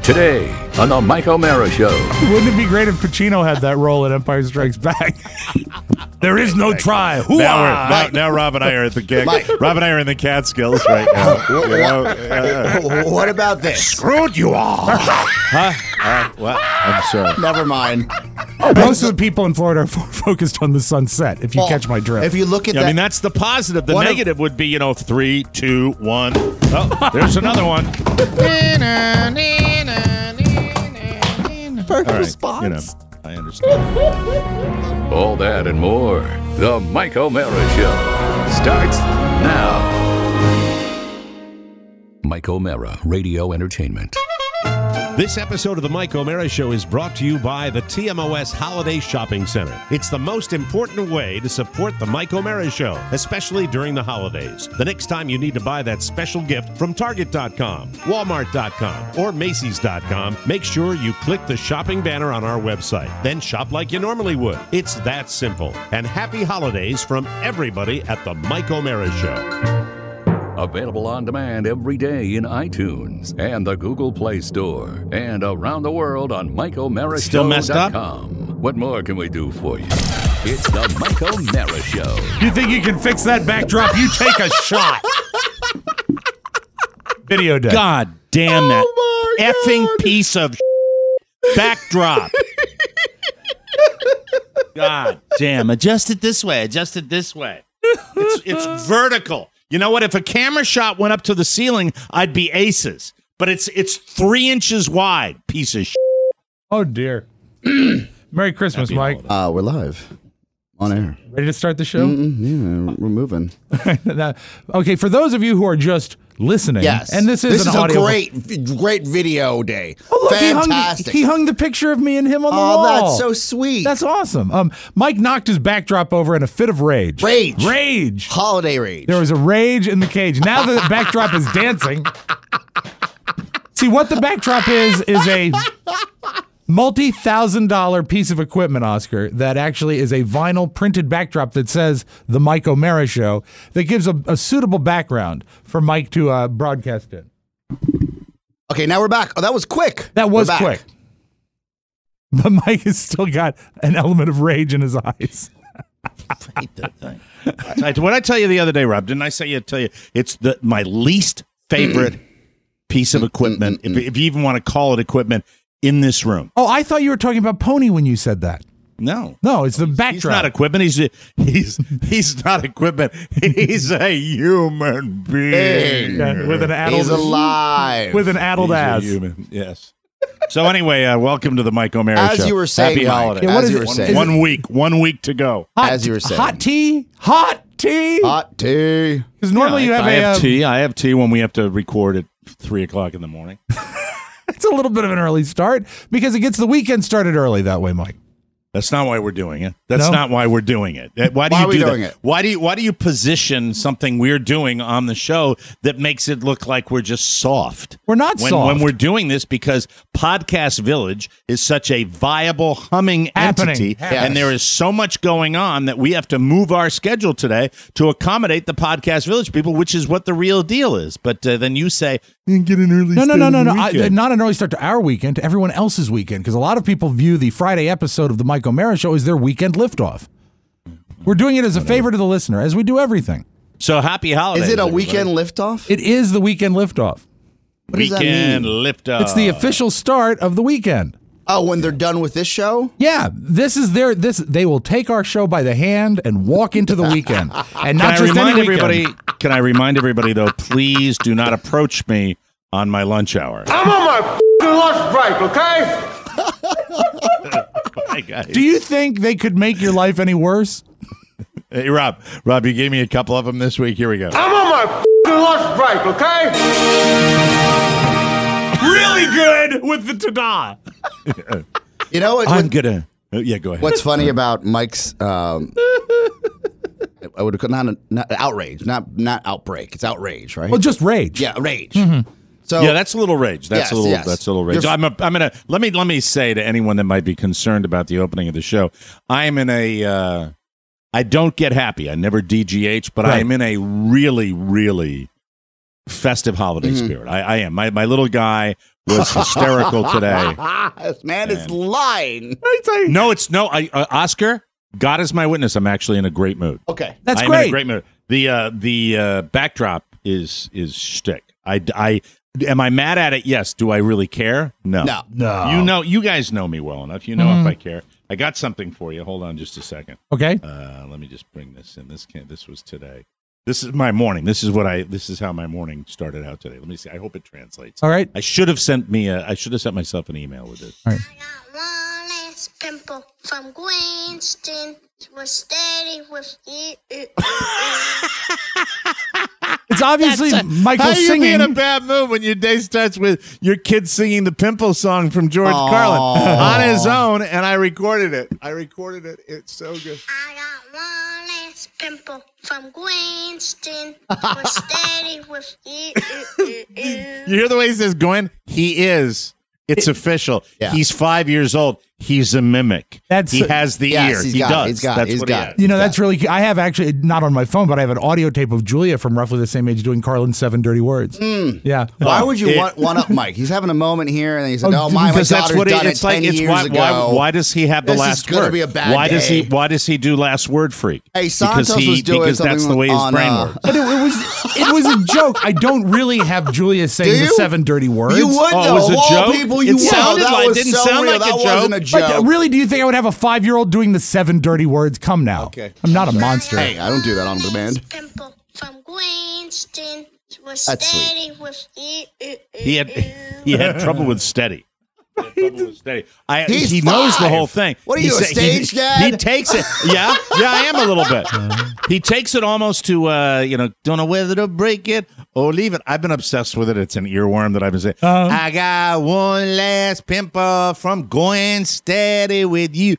Today on the Mike O'Mara Show. Wouldn't it be great if Pacino had that role in Empire Strikes Back? There is no try. Now Rob and I are at the Rob and I are in the Catskills right now. What about this? Screwed you all. What? I'm sorry. Never mind. Most of the people in Florida are focused on the sunset, if you catch my drift. If you look at I that, mean, that's the positive. The negative would be, 3, 2, 1. Oh, there's another one. first All right, response. I understand. All that and more. The Mike O'Mara Show starts now. Mike O'Mara Radio Entertainment. This episode of the Mike O'Mara Show is brought to you by the TMOS Holiday Shopping Center. It's the most important way to support the Mike O'Mara Show, especially during the holidays. The next time you need to buy that special gift from Target.com, Walmart.com, or Macy's.com, make sure you click the shopping banner on our website. Then shop like you normally would. It's that simple. And happy holidays from everybody at the Mike O'Mara Show. Available on demand every day in iTunes and the Google Play Store and around the world on MikeO'MaraShow.com. Still messed up? What more can we do for you? It's the Mike O'Mara Show. You think you can fix that backdrop? You take a shot. Video day. God damn that effing piece of backdrop. God damn. Adjust it this way. It's vertical. You know what? If a camera shot went up to the ceiling, I'd be aces. But it's 3 inches wide, piece of shit. Oh, dear. Merry Christmas, Mike. We're live on air. Ready to start the show? Yeah, we're moving. Now, okay, for those of you who are just listening, Yes, and this is an a audio. great video day. Oh, look, Fantastic. He hung the picture of me and him on the wall. Oh, that's so sweet. That's awesome. Mike knocked his backdrop over in a fit of rage. Rage. Holiday rage. There was a rage in the cage. Now the backdrop is dancing. See, what the backdrop is a multi-$1,000 piece of equipment, Oscar, that actually is a vinyl printed backdrop that says The Mike O'Mara Show that gives a suitable background for Mike to broadcast in. Okay, now we're back. Oh, that was quick. That was We're back. quick. But Mike has still got an element of rage in his eyes. I hate that thing. What I tell you the other day, Rob? Didn't I tell you it's my least favorite piece of equipment, if you even want to call it equipment, in this room? Oh, I thought you were talking about Pony when you said that. No, it's the backdrop. He's not equipment. He's not equipment. He's a human being with an addled. He's alive. With an addled He's ass. a human. Yes. So anyway, welcome to to the Mike O'Mara Show. As you were saying, happy Mike, holiday. as you were saying. 1 week. 1 week to go. As you were saying. Hot tea. Because normally you have I have tea when we have to record at 3:00 in the morning. It's a little bit of an early start because it gets the weekend started early that way, Mike. That's not why we're doing it. That's No? not why we're doing it. Why do Why you are we do doing that? it? Why do you position something we're doing on the show that makes it look like we're just soft? We're not soft. When we're doing this because Podcast Village is such a viable, humming entity, Yes. and there is so much going on that we have to move our schedule today to accommodate the Podcast Village people, which is what the real deal is. But then you say, get an early start. No. on the weekend." Not an early start to our weekend, to everyone else's weekend. Because a lot of people view the Friday episode of the Mike O'Mara Show as their weekend liftoff. We're doing it as a favor to the listener, as we do everything. So happy holidays. Is it a everybody. weekend liftoff? It is the weekend liftoff. What does that Weekend mean? lift up. It's the official start of the weekend. Oh, when they're done with this show? Yeah, they will take our show by the hand and walk into the weekend. And not just any weekend. Can I remind everybody, though, please do not approach me on my lunch hour. I'm on my lunch break, okay? Hi, guys. Do you think they could make your life any worse? Hey, Rob, you gave me a couple of them this week. Here we go. I'm on my lunch break, okay? Really good with the ta-da. You know what? I'm gonna. Yeah, go ahead. What's funny about Mike's? I would call not outrage, not outbreak. It's outrage, right? Well, just rage. Yeah, rage. Mm-hmm. So Yeah, that's a little rage. That's Yes, yes. That's a little rage. You're- I'm gonna let me say to anyone that might be concerned about the opening of the show, I am in a. I don't get happy. I never DGH, but I Right. am in a really, really festive holiday spirit. I am. My little guy was hysterical today. This man is lying. No, Oscar, God is my witness. I'm actually in a great mood. Okay. That's I'm great. in a great mood. The backdrop is shtick. Am I mad at it? Yes. Do I really care? No. No. You guys know me well enough. You know if I care. I got something for you. Hold on just a second. Okay. Let me just bring this in. This was today. This is my morning. This is how my morning started out today. Let me see. I hope it translates. All right. I should have sent myself an email with this. All right. I got one last pimple from Winston. Was steady with you. It's obviously Michael How you singing. be in a bad mood when your day starts with your kid singing the Pimple song from George Carlin on his own, and I recorded it. It's so good. I got one last pimple from Winston. Was steady with you. You hear the way he says Gwen? He is. It's official. Yeah. He's 5 years old. He's a mimic. He has the ear. He does. That's what he got has. You know, that's really. I have actually not on my phone, but I have an audio tape of Julia from roughly the same age doing Carlin's 7 Dirty Words. Yeah. Why would you one up Mike? He's having a moment here, and then he said, Oh, "No, my Because that's daughter's what done it's it 10 like. It's years ago." why does he have the This is last gonna word? be a bad why day. Why does he do last word freak? Hey, Santos was doing because that's something the way his on, brain works. But it was a joke. I don't really have Julia saying Do the you? 7 dirty words. You would Oh, it though. was a Of all joke? people, It you would. sounded That like- was didn't so sound real. like that a wasn't a joke. But joke. really, do you think I would have a 5-year-old doing the 7 dirty words? Come now. Okay. I'm not a monster. Hey, I don't do that on demand. Pimple from Winston. Was That's sweet. steady with you. He had trouble with steady. He's He knows the 5. whole thing. What are He you, a sa- stage dad? He takes it. Yeah, I am a little bit. He takes it almost to don't know whether to break it or leave it. I've been obsessed with it. It's an earworm that I've been saying. I got one last pimple from going steady with you.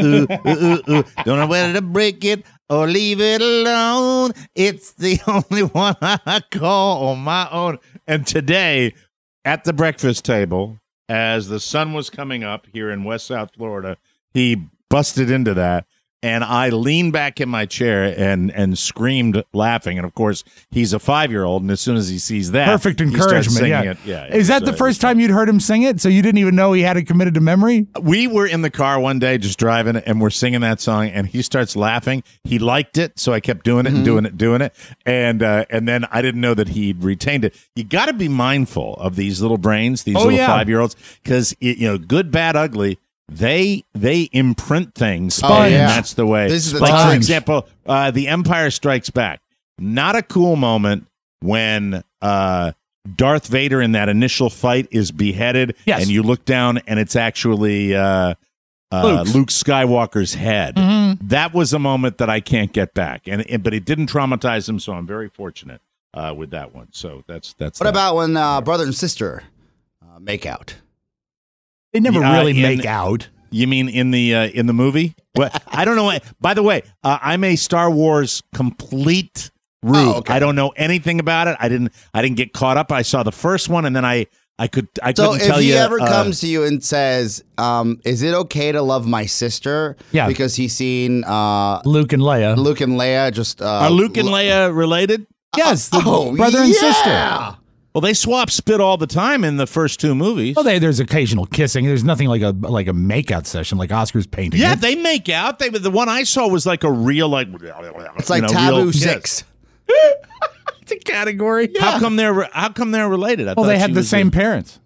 Don't know whether to break it or leave it alone. It's the only one I call on my own. And today, at the breakfast table, as the sun was coming up here in West South Florida, he busted into that. And I leaned back in my chair and screamed laughing. And of course, he's a 5-year-old, and as soon as he sees that, Perfect he starts encouragement. singing Yeah. it. Yeah. Is that the first time you'd heard him sing it? So you didn't even know he had it committed to memory? We were in the car one day just driving, and we're singing that song, and he starts laughing. He liked it, so I kept doing it and doing it. And then I didn't know that he'd retained it. You got to be mindful of these little brains, these little 5-year-olds, because good, bad, ugly. They imprint things, Sponge. and that's the way. This is the like, for time. example, The Empire Strikes Back. Not a cool moment when Darth Vader in that initial fight is beheaded, Yes. and you look down, and it's actually Luke Skywalker's head. That was a moment that I can't get back, but it didn't traumatize him, so I'm very fortunate with that one. So that's. What about when brother and sister make out? They never Yeah, really in- make out. You mean in the movie? Well, I don't know. By the way, I'm a Star Wars complete rube. Oh, okay. I don't know anything about it. I didn't get caught up. I saw the first one, and then I So couldn't tell if he you. ever comes to you and says, "Is it okay to love my sister?" Yeah. because he's seen Luke and Leia. Luke and Leia just are Luke and Leia related? Yes, the Oh, brother and yeah. sister. Well, they swap spit all the time in the first 2 movies. Well, there's occasional kissing. There's nothing like a makeout session like Oscar's painting. Yeah, it. they make out. The one I saw was like a real It's like real Taboo kiss. 6. It's a category. How come they're related? I Well, thought they she had the was same parents.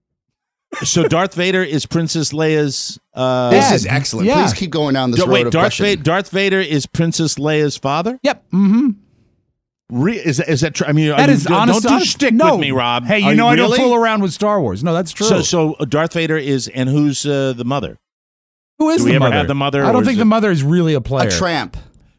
So Darth Vader is Princess Leia's. This Dad. is excellent. Yeah. Please keep going down this road Wait, of Darth questioning. Darth Vader is Princess Leia's father? Yep. Mm-hmm. Is that true? I mean, That is honest. don't do shtick no. with me, Rob. Hey, Are you know I really? don't fool around with Star Wars. No, that's true. So Darth Vader is, and who's the mother? Who is do the we ever mother? have the mother, I or don't is think it- the mother is really a player. A tramp.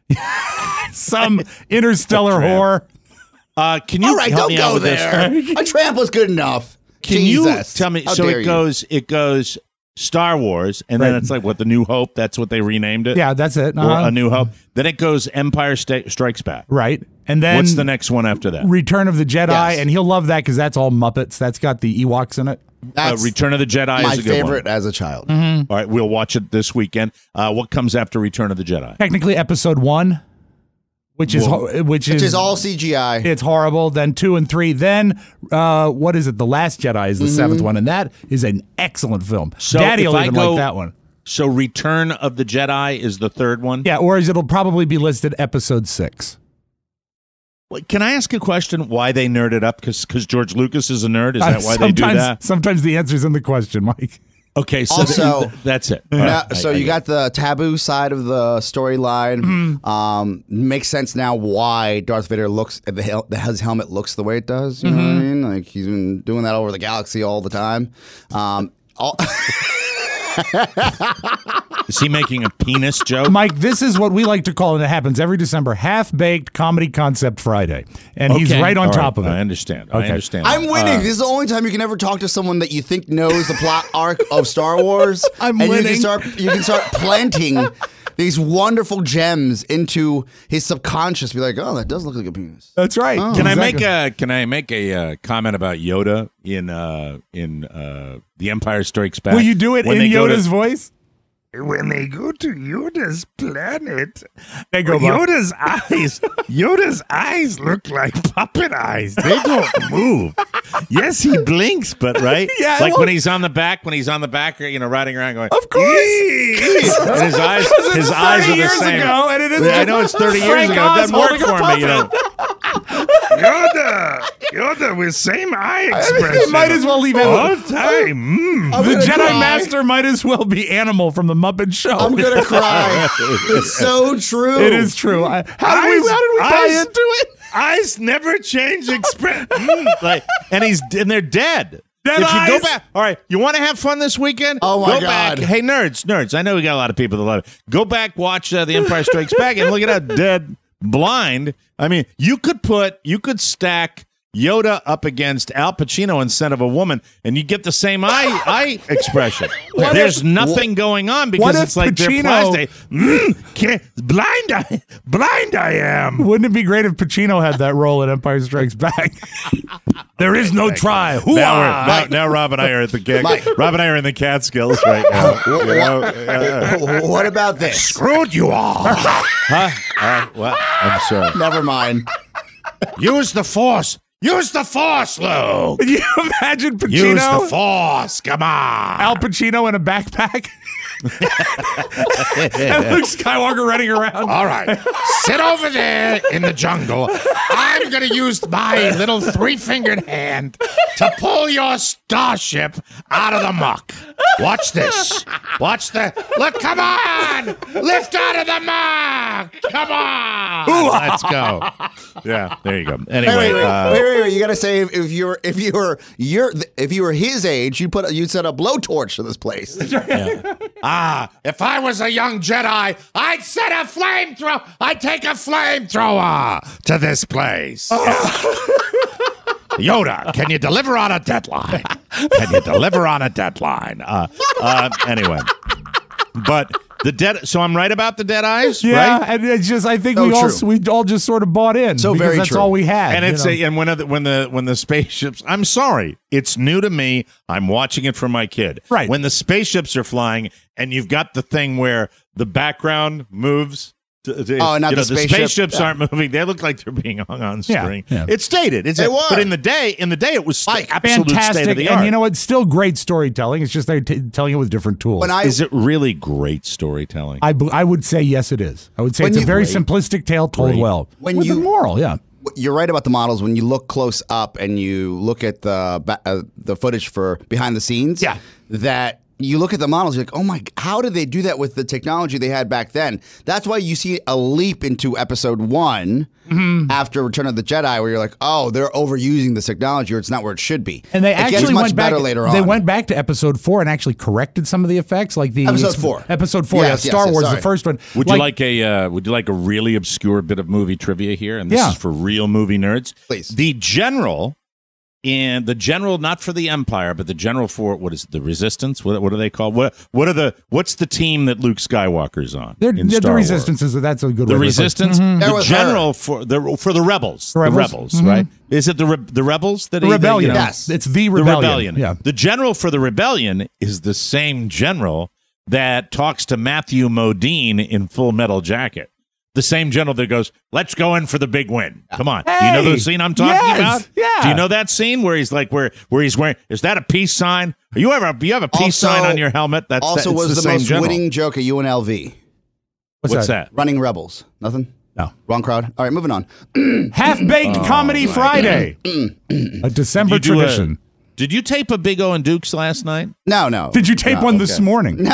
Some interstellar whore. Can you All right, help don't me out go with there. this? A tramp was good enough. Can Jesus. you tell me? How So dare it goes Star Wars, and then Right. it's like what, the New Hope? That's what they renamed it. Yeah, that's it. Or Uh-huh. A New Hope. Then it goes Empire Strikes Back. Right. And then What's the next one after that? Return of the Jedi, Yes. and he'll love that because that's all Muppets. That's got the Ewoks in it. That's Return of the Jedi my is a good favorite one. as a child. Mm-hmm. All right, we'll watch it this weekend. What comes after Return of the Jedi? Technically, Episode 1. which is all CGI. It's horrible. Then 2 and 3. Then what is it? The Last Jedi is the seventh one, and that is an excellent film. So Daddy will if I even go- like that one. So Return of the Jedi is the third one? Yeah, or it'll probably be listed episode 6. Wait, can I ask a question? Why they nerded up? Because George Lucas is a nerd? Is that why they do that? Sometimes the answer's in the question, Mike. Okay, so Also- that's it. Now, Right, so I you get got the taboo side of the storyline. Makes sense now why Darth Vader looks his helmet looks the way it does. You know what I mean? Like he's been doing that over the galaxy all the time. Is he making a penis joke? Mike, this is what we like to call, and it happens every December, Half-Baked Comedy Concept Friday. And he's Okay. right on All top of it. I understand. Okay. I understand. I'm winning. This is the only time you can ever talk to someone that you think knows the plot arc of Star Wars. I'm and winning. You can start planting these wonderful gems into his subconscious. Be like, oh, that does look like a penis. That's right. Can Exactly. I make a comment about Yoda in The Empire Strikes Back? Will you do it When in they go to- Yoda's voice? When they go to Yoda's planet, They go, Bob. Yoda's eyes look like puppet eyes. They don't move. Yes, he blinks, but right? Yeah, like well- when he's on the back, riding around going, Of course. and his eyes, It's 30 are the years same. ago, and it is I know it's 30 years Frank ago. It Oz doesn't work holding a for me, you know. Yoda with same eye expression. It might as well leave it. all time. The Jedi cry. Master might as well be Animal from the Muppet Show. I'm gonna cry. It's so true. It is true. How did we buy into it? Eyes never change expression. And they're dead. Dead if you go eyes. back, all right, you want to have fun this weekend? Oh, my go God. back. Hey, nerds. I know we got a lot of people that love it. Go back, watch The Empire Strikes Back, and look at how dead, blind. I mean, you could stack Yoda up against Al Pacino instead of a woman, and you get the same eye expression. There's nothing going on because what if it's like they're Pacino- plastic. Blind I am. Wouldn't it be great if Pacino had that role in Empire Strikes Back? There is no try. Now Rob and I are at the Rob and I are in the Catskills right now. What about this? Screwed you all. Well, I'm sorry. Never mind. Use the Force. Use the Force, Lou. Can you imagine Pacino? Use the Force. Come on. Al Pacino in a backpack? And Luke Skywalker running around. All right. Sit over there in the jungle. I'm going to use my little 3-fingered hand to pull your starship out of the muck. Watch this. Look, come on. Lift out of the muck. Come on. Let's go. Yeah, there you go. Anyway. Wait. You gotta say if you were his age, you'd set a blowtorch to this place. If I was a young Jedi, I'd set a flamethrower. I'd take a flamethrower to this place. Yoda, can you deliver on a deadline? Anyway, but the dead. So I'm right about the dead eyes, Yeah, right? and it's just I think So we true. all just sort of bought in. So because very that's true. all we had. And it's you know? when the spaceships. I'm sorry, it's new to me. I'm watching it for my kid. Right. When the spaceships are flying, and you've got the thing where the background moves. Not you the know, the spaceship. spaceships aren't moving. They look like they're being hung on string. Yeah. It's dated. They were. But in the day, it was absolute fantastic. state of the art. And you know what? Still great storytelling. It's just they're telling it with different tools. Is it really great storytelling? I would say yes, it is. I would say When it's a you- very Great. simplistic tale told Great. well. When with you- a moral, yeah. You're right about the models. When you look close up and you look at the footage for behind the scenes, Yeah. that you look at the models, you're like, oh my, how did they do that with the technology they had back then? That's why you see a leap into episode 1 after Return of the Jedi, where you're like, oh, they're overusing this technology, or it's not where it should be. And they it actually gets much went back better later on. They went back to episode 4 and actually corrected some of the effects, like the Episode 4. Episode 4, Yes, yeah, Star yes, Wars, sorry. the first one. Would you like a really obscure bit of movie trivia here? And this Yeah. is for real movie nerds. Please. The general, not for the Empire, but the general for what is it, the Resistance? What are they called? What's the team that Luke Skywalker's on? They're in the Star Wars? Resistance is that's a good The way to put it. Resistance, They're the with general for the rebels, The rebels. the rebels, right? Is it the rebels that The Rebellion. Yes. It's the the Rebellion. rebellion? Yeah. The general for the rebellion is the same general that talks to Matthew Modine in Full Metal Jacket. The same general that goes, let's go in for the big win. Come on. Do you know the scene I'm talking about? Yeah. Do you know that scene where he's like, where he's wearing, is that a peace sign? You have a peace sign on your helmet? That's also it's was the same most general. winning joke at UNLV. What's that? Running Rebels. Nothing? No. Wrong crowd. All right, moving on. Half-Baked Comedy Friday. A December Did you do tradition. Did you tape a Big O and Dukes last night? No. Did you tape one this morning?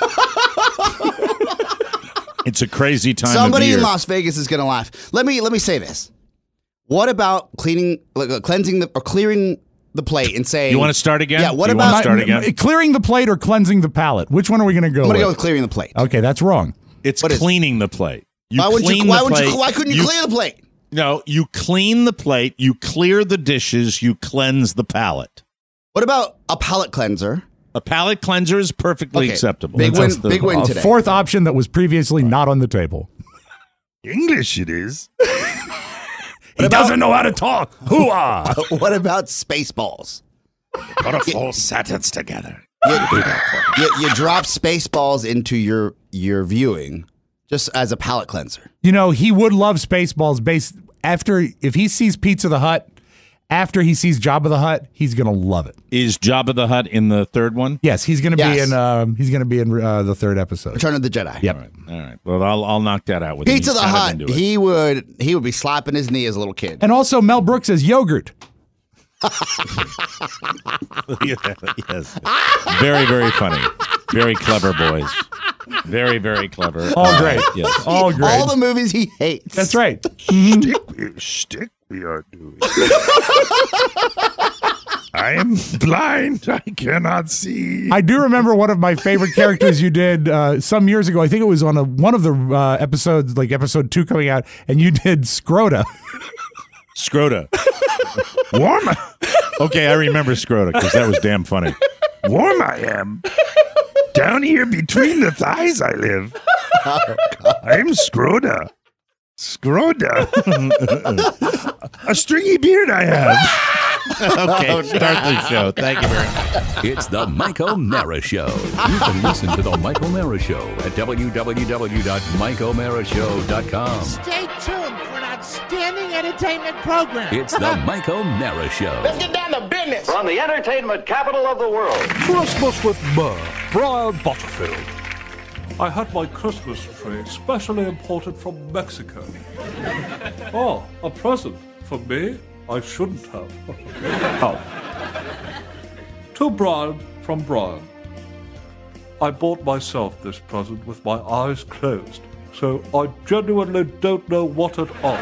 It's a crazy time Somebody of year. in Las Vegas is going to laugh. Let me say this. What about clearing the plate and saying... You want to start again? Yeah, what You about... wanna start again? Clearing the plate or cleansing the palate? Which one are we going to go I'm going to with? go with clearing the plate. Okay, that's wrong. It's What is- cleaning the plate. Why couldn't you clear the plate? No, you clean the plate, you clear the dishes, you cleanse the palate. What about a palate cleanser? A palate cleanser is perfectly Okay, acceptable. big That's win A today. fourth option that was previously not on the table. English it is. He doesn't know how to talk. Hoo-ah! What about Spaceballs? Put a full sentence together. You drop Spaceballs into your viewing just as a palate cleanser. You know, he would love Spaceballs if he sees Pizza the Hut, after he sees Jabba the Hutt, he's going to love it. Is Jabba the Hutt in the third one? Yes, he's going to Yes. be in the third episode. Return of the Jedi. Yep. All right. Well, I'll knock that out with Pizza him. the He's kind of Hut. into it. He would be slapping his knee as a little kid. And also Mel Brooks as yogurt. Yes. Very, very funny. Very clever boys. Very, very clever. All great. Yes. All great. All the movies he hates. That's right. Stick we are doing. I am blind. I cannot see. I do remember one of my favorite characters you did some years ago. I think it was on one of the episodes, like episode 2 coming out, and you did Scrota. Scrota. Warm, Okay, I remember Scrota because that was damn funny. warm I am. Down here between the thighs I live. I'm Scrota. Scrota. A stringy beard I have. Okay, start the show. Thank you very much. It's the Mike O'Mara Show. You can listen to the Mike O'Mara Show at www.mikeomarashow.com. Stay tuned for an outstanding entertainment program. It's the Mike O'Mara Show. Let's get down to business. From the entertainment capital of the world. Christmas with Myrrh, Brian Butterfield. I had my Christmas tree specially imported from Mexico. Oh, a present for me? I shouldn't have. How? To Brian from Brian. I bought myself this present with my eyes closed, so I genuinely don't know what it is.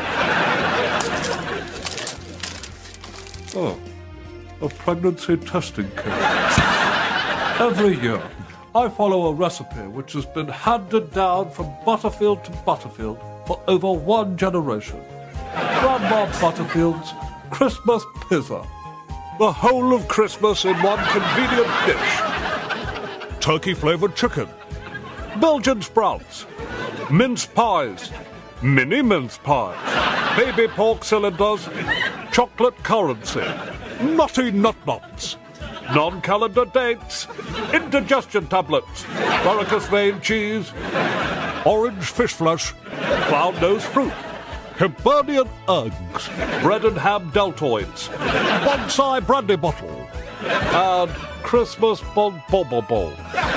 Oh, a pregnancy testing kit. Every year, I follow a recipe which has been handed down from Butterfield to Butterfield for over one generation. Grandma Butterfield's Christmas Pizza. The whole of Christmas in one convenient dish. Turkey-flavored chicken, Belgian sprouts, mince pies, mini mince pies, baby pork cylinders, chocolate currency, nutty nut-nuts, non-calendar dates, indigestion tablets, varicose vein cheese, orange fish flesh, clown nose fruit, Hibernian eggs, bread and ham deltoids, bonsai brandy bottle, and Christmas bon bobo bowl.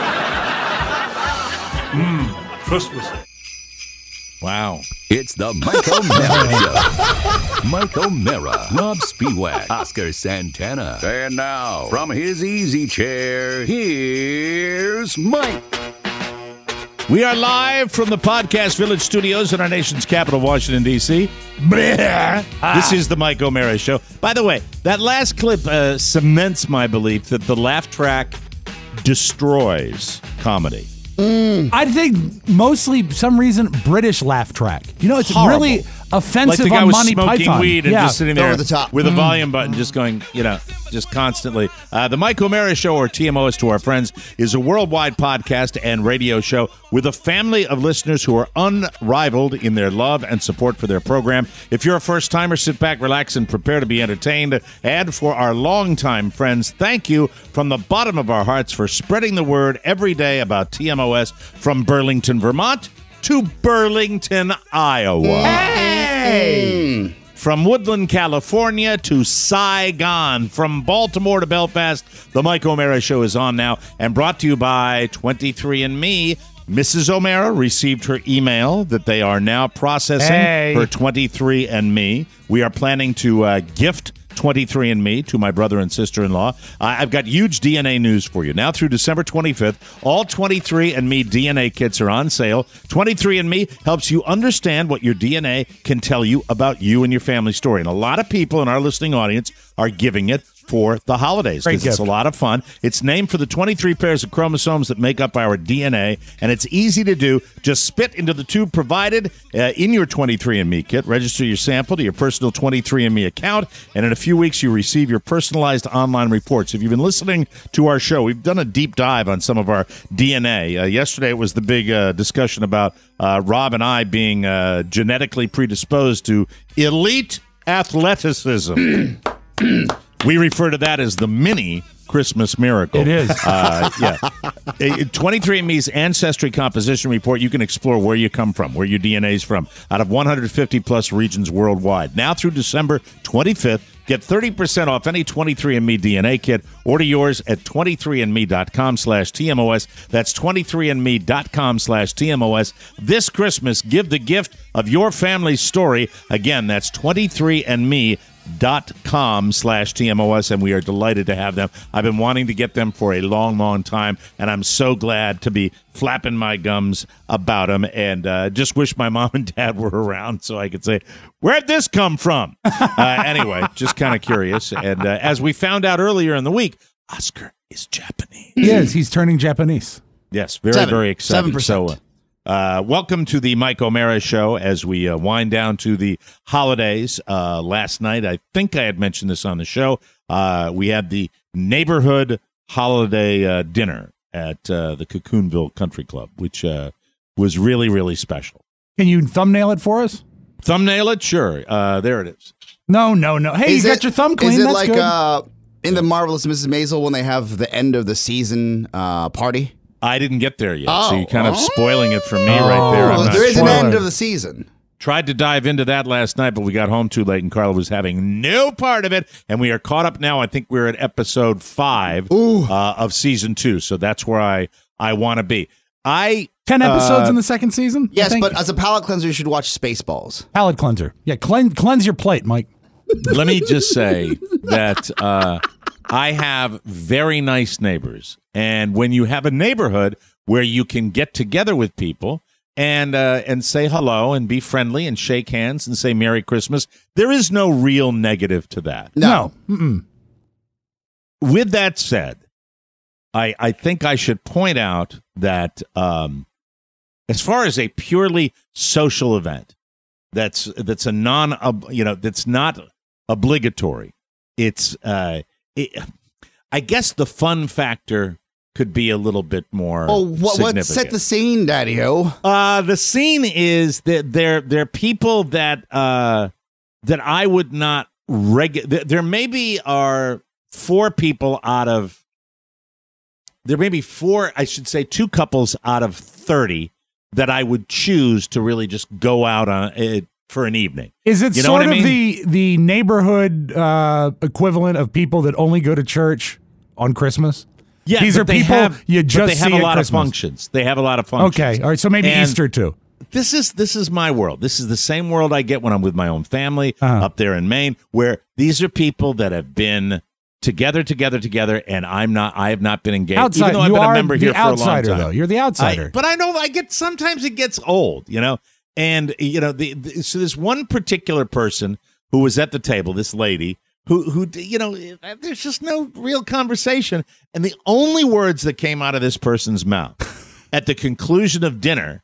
Christmas. Wow. It's the Mike O'Mara Show. Mike O'Mara, Rob Spiewak, Oscar Santana. And now, from his easy chair, here's Mike. We are live from the Podcast Village Studios in our nation's capital, Washington, D.C. This is the Mike O'Mara Show. By the way, that last clip cements my belief that the laugh track destroys comedy. I think mostly, some reason, British laugh track. You know, it's Horrible. really offensive Like the guy on was Monty smoking Python. weed and just sitting there Over the top. with a volume button, just going, just constantly. The Mike O'Mara Show, or TMOS to our friends, is a worldwide podcast and radio show with a family of listeners who are unrivaled in their love and support for their program. If you're a first-timer, sit back, relax, and prepare to be entertained. And for our longtime friends, thank you from the bottom of our hearts for spreading the word every day about TMOS from Burlington, Vermont. to Burlington, Iowa. Hey! From Woodland, California to Saigon, from Baltimore to Belfast, the Mike O'Mara Show is on now and brought to you by 23andMe. Mrs. O'Mara received her email that they are now processing her 23andMe. We are planning to gift 23andMe to my brother and sister-in-law. I've got huge DNA news for you. Now through December 25th, all 23andMe DNA kits are on sale. 23andMe helps you understand what your DNA can tell you about you and your family story. And a lot of people in our listening audience are giving it for the holidays because it's a lot of fun. It's named for the 23 pairs of chromosomes that make up our DNA, and it's easy to do. Just spit into the tube provided in your 23andMe kit. Register your sample to your personal 23andMe account, and in a few weeks you receive your personalized online reports. If you've been listening to our show, we've done a deep dive on some of our DNA. Yesterday it was the big discussion about Rob and I being genetically predisposed to elite athleticism. We refer to that as the mini Christmas miracle. It is. 23andMe's Ancestry Composition Report, you can explore where you come from, where your DNA is from, out of 150-plus regions worldwide. Now through December 25th, get 30% off any 23andMe DNA kit. Order yours at 23andMe.com/TMOS. That's 23andMe.com/TMOS. This Christmas, give the gift of your family's story. Again, that's 23andMe.com/TMOS, and we are delighted to have them. I've been wanting to get them for a long, long time, and I'm so glad to be flapping my gums about them, and just wish my mom and dad were around so I could say, where'd this come from? Anyway, just kind of curious. And as we found out earlier in the week, Oscar is Japanese. He is. He's turning Japanese. Yes, very exciting. 7%. So, welcome to the Mike O'Mara Show as we wind down to the holidays. Last night, I think I had mentioned this on the show, we had the neighborhood holiday dinner at the Cocoonville Country Club, which was really, really special. Can you thumbnail it for us? Thumbnail it? Sure. There it is. No. Hey, you got your thumb clean. Is it That's like good. in The Marvelous Mrs. Maisel when they have the end of the season party? I didn't get there yet, so you're kind of spoiling it for me right there. I'm Well, not there is an sure. end of the season. Tried to dive into that last night, but we got home too late, and Carla was having no part of it. And we are caught up now. I think we're at episode 5 of season 2, so that's where I want to be. 10 episodes in the second season? Yes, but as a palate cleanser, you should watch Spaceballs. Palate cleanser. Yeah, cleanse your plate, Mike. Let me just say that I have very nice neighbors. And when you have a neighborhood where you can get together with people and say hello and be friendly and shake hands and say Merry Christmas, there is no real negative to that. No. Mm-mm. With that said, I think I should point out that as far as a purely social event, that's a that's not obligatory. It's I guess the fun factor could be a little bit more. Oh, what set the scene, Daddy-O? The scene is that they're people that that I would not there maybe are 4 people out of. There may be 4, I should say 2 couples out of 30 that I would choose to really just go out on it for an evening. Is it You know sort what I of mean? the neighborhood equivalent of people that only go to church on Christmas? Yeah, These but are they people have, you but just they have see a at lot Christmas. of functions. They have a lot of functions. Okay, all right, so maybe And Easter too. This is my world. This is the same world I get when I'm with my own family up there in Maine, where these are people that have been together, and I have not been engaged. Outside, even though I've you been a are member the here for a long outsider, time. though. You're the outsider. But I know sometimes it gets old, and so there's one particular person who was at the table, this lady who there's just no real conversation, and the only words that came out of this person's mouth at the conclusion of dinner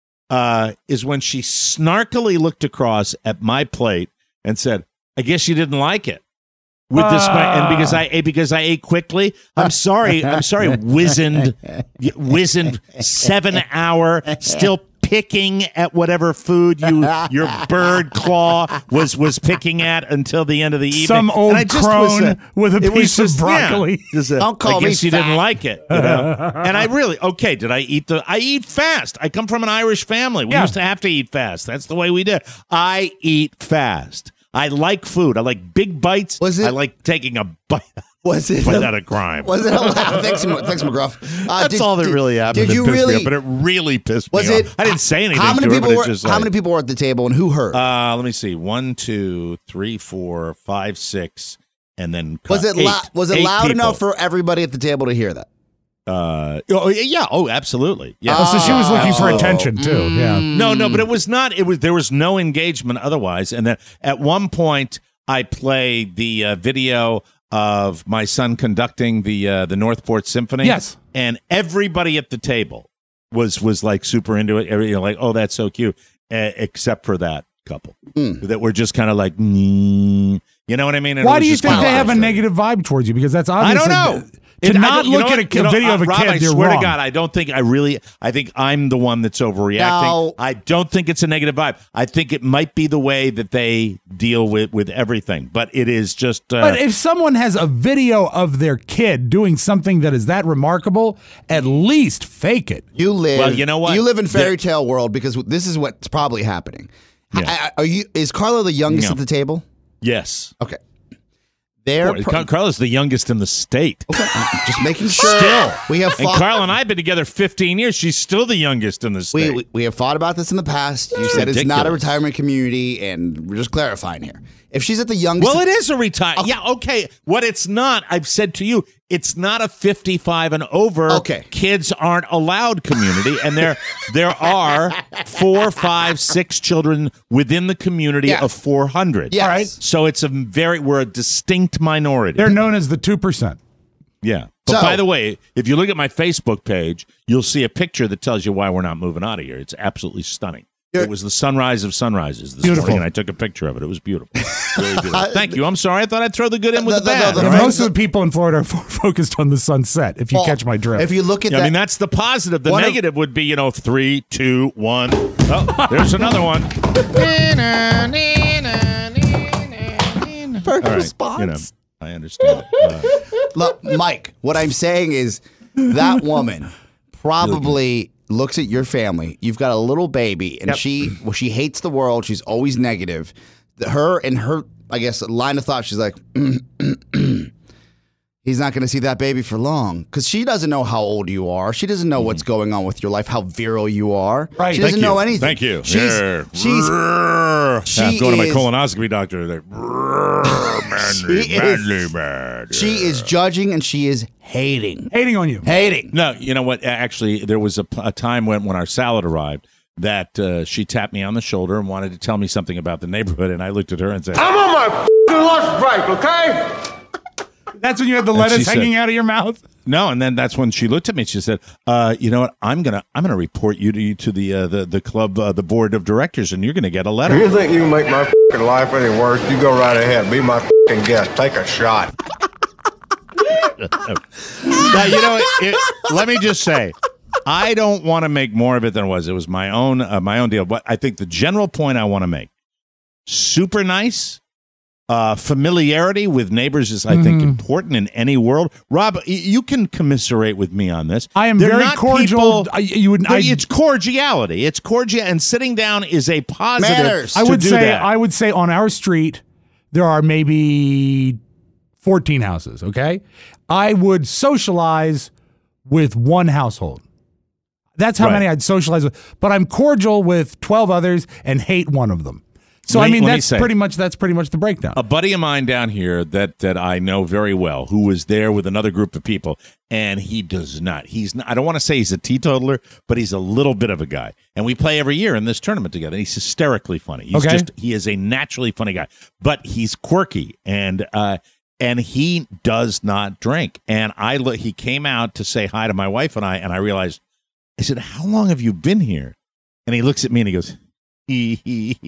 is when she snarkily looked across at my plate and said, "I guess you didn't like it." With this, and because I ate quickly, I'm sorry, wizened 7-hour, still picking at whatever food your bird claw was picking at until the end of the evening. Some old crone with a piece of broccoli. Don't call me I guess you didn't like it. You know? And I really, did I eat I eat fast. I come from an Irish family. We used to have to eat fast. That's the way we did. I eat fast. I like food. I like big bites. I like taking a bite. Was it out of crime? Was it? Thanks, McGruff. That's all that really happened. Did you really? But it really pissed me off. I didn't say anything. How many people were at the table and who heard? Let me see. 1, 2, 3, 4, 5, 6, and then was it loud people. enough for everybody at the table to hear that? Absolutely. Yeah. So she was looking for attention too. Yeah. No, but it was not. There was no engagement otherwise. And then at one point, I played the video of my son conducting the Northport Symphony. Yes. And everybody at the table was like super into it. Like, oh, that's so cute. Except for that couple that were just kind of like, you know what I mean? And why do you think they have a negative vibe towards you? Because that's obviously. I don't know. To not look at a video of a Rob, kid, I you're swear wrong. to God, I think I'm the one that's overreacting. No. I don't think it's a negative vibe. I think it might be the way that they deal with everything. But it is just... but if someone has a video of their kid doing something that is that remarkable, at least fake it. You live... Well, you know what? You live in fairy tale world because this is what's probably happening. Yeah. Is Carla the youngest at the table? Yes. Okay. Carla's the youngest in the state. Okay. Just making sure. Still. We have and Carla and I have been together 15 years. She's still the youngest in the state. We have thought about this in the past. You said it's not a retirement community, and we're just clarifying here. If she's at the youngest... Well, it is a retirement. Okay. Yeah, okay. What it's not, I've said to you, it's not a 55 and over. Kids aren't allowed community, and there are 4, 5, 6 children within the community of 400. Yes. Right. So we're a distinct minority. They're known as the 2%. Yeah. But by the way, if you look at my Facebook page, you'll see a picture that tells you why we're not moving out of here. It's absolutely stunning. It was the sunrise of sunrises this morning, and I took a picture of it. It was beautiful. Really beautiful. Thank you. I'm sorry. I thought I'd throw the good in with the bad. Most of the people in Florida are focused on the sunset, if you catch my drift. If you look at I mean, that's the positive. The negative would be, 3, 2, 1. Oh, there's another one. Perfect response. I understand. Look, Mike, what I'm saying is that woman probably looks at your family. You've got a little baby, and she hates the world. She's always negative. Her, I guess, line of thought, she's like, he's not going to see that baby for long, because she doesn't know how old you are. She doesn't know what's going on with your life, how virile you are. Right. She doesn't know anything. Thank you. She's I'm going to my colonoscopy doctor. She is judging, and she is hating. Hating on you. Hating. No, you know what? Actually, there was a time when our salad arrived that she tapped me on the shoulder and wanted to tell me something about the neighborhood, and I looked at her and said, I'm on my lunch break, okay? That's when you had the lettuce hanging out of your mouth? No, and then that's when she looked at me and she said, you know what, I'm gonna report you to the club, the board of directors, and you're gonna get a letter. If you think you can make my life any worse, you go right ahead. Be my guest. Take a shot. Now, let me just say, I don't want to make more of it than it was. It was my own deal. But I think the general point I want to make, super nice. Familiarity with neighbors is, I think, important in any world. Rob, you can commiserate with me on this. I am very cordial. It's cordiality. It's cordial, and sitting down is a positive. Manners. I would say on our street there are maybe 14 houses. Okay, I would socialize with one household. That's how many I'd socialize with. But I'm cordial with 12 others and hate one of them. So that's pretty much the breakdown. A buddy of mine down here that I know very well, who was there with another group of people, and he does not. He's not. I don't want to say he's a teetotaler, but he's a little bit of a guy. And we play every year in this tournament together. He's hysterically funny. He is a naturally funny guy, but he's quirky and he does not drink. And he came out to say hi to my wife and I realized, I said, "How long have you been here?" And he looks at me and he goes, and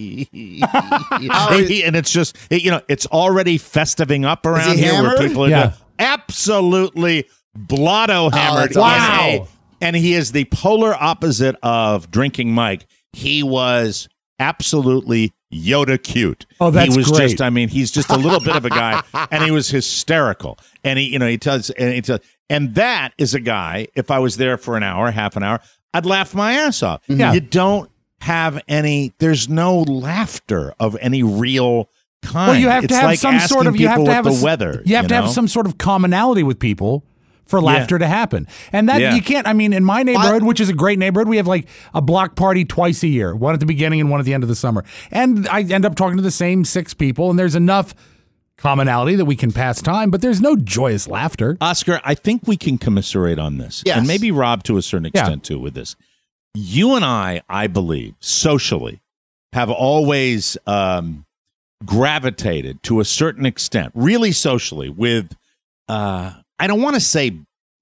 it's just, it's already festiving up around here hammered? where people are absolutely blotto hammered. Wow. And he is the polar opposite of Drinking Mike. He was absolutely Yoda cute. Oh, that's he was great. just, I mean, he's just a little bit of a guy, and he was hysterical. And and that is a guy, if I was there for an hour, half an hour, I'd laugh my ass off. Yeah. You don't have there's no laughter of any real kind. Well, you have it's to have like some sort of. asking You have people to have what the weather. You have to have some sort of commonality with people for laughter to happen, and that you can't. I mean, in my neighborhood, which is a great neighborhood, we have like a block party twice a year, one at the beginning and one at the end of the summer, and I end up talking to the same 6 people, and there's enough commonality that we can pass time, but there's no joyous laughter. Oscar, I think we can commiserate on this, and maybe Rob to a certain extent too with this. You and I believe, socially, have always gravitated to a certain extent, really socially, with I don't want to say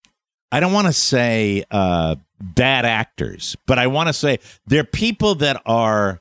bad actors, but I want to say they're people that are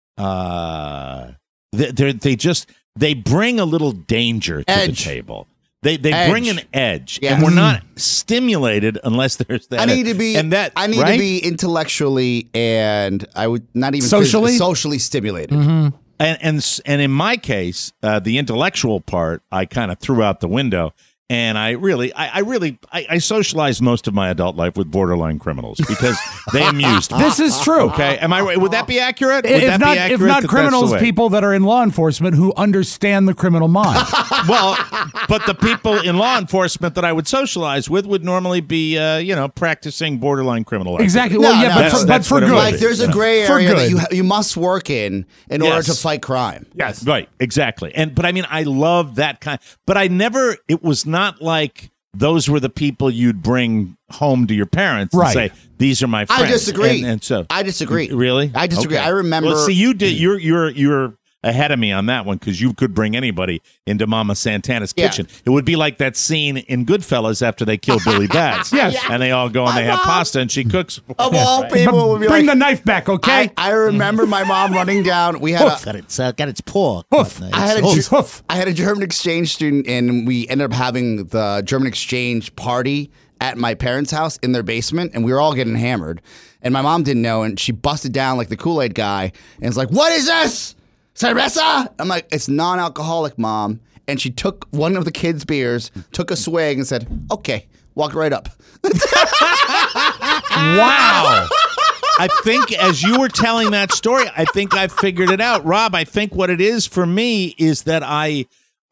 they bring a little danger to the table. They bring an edge, and we're not stimulated unless there's that. I need to be intellectually and I would not even socially stimulated. Mm-hmm. And in my case, the intellectual part I kind of threw out the window. And I socialized most of my adult life with borderline criminals because they amused me. This is true. Okay, am I right? Would that be accurate? If not criminals, people that are in law enforcement who understand the criminal mind. Well, but the people in law enforcement that I would socialize with would normally be, practicing borderline criminal activity. Exactly. Well, but for good. Like, there's a gray area that you must work in order to fight crime. Yes. Right. Exactly. But I mean, I love that kind. But it was not like those were the people you'd bring home to your parents and say, these are my friends. I disagree. And so I disagree. Really? I disagree. Okay. I remember. Well, see, you did. You're ahead of me on that one because you could bring anybody into Mama Santana's kitchen. It would be like that scene in Goodfellas after they kill Billy Bats. Yes. And they all go and they have pasta and she cooks. Of all people, would be bring like, the knife back, okay? I remember my mom running down. We had got its paw. I had a German exchange student, and we ended up having the German exchange party at my parents' house in their basement, and we were all getting hammered. And my mom didn't know, and she busted down like the Kool-Aid guy, and was like, "What is this? Cerveza?" I'm like, "It's non-alcoholic, Mom." And she took one of the kids' beers, took a swig, and said, "Okay," walked right up. Wow. I think as you were telling that story, I think I figured it out. Rob, I think what it is for me is that I'm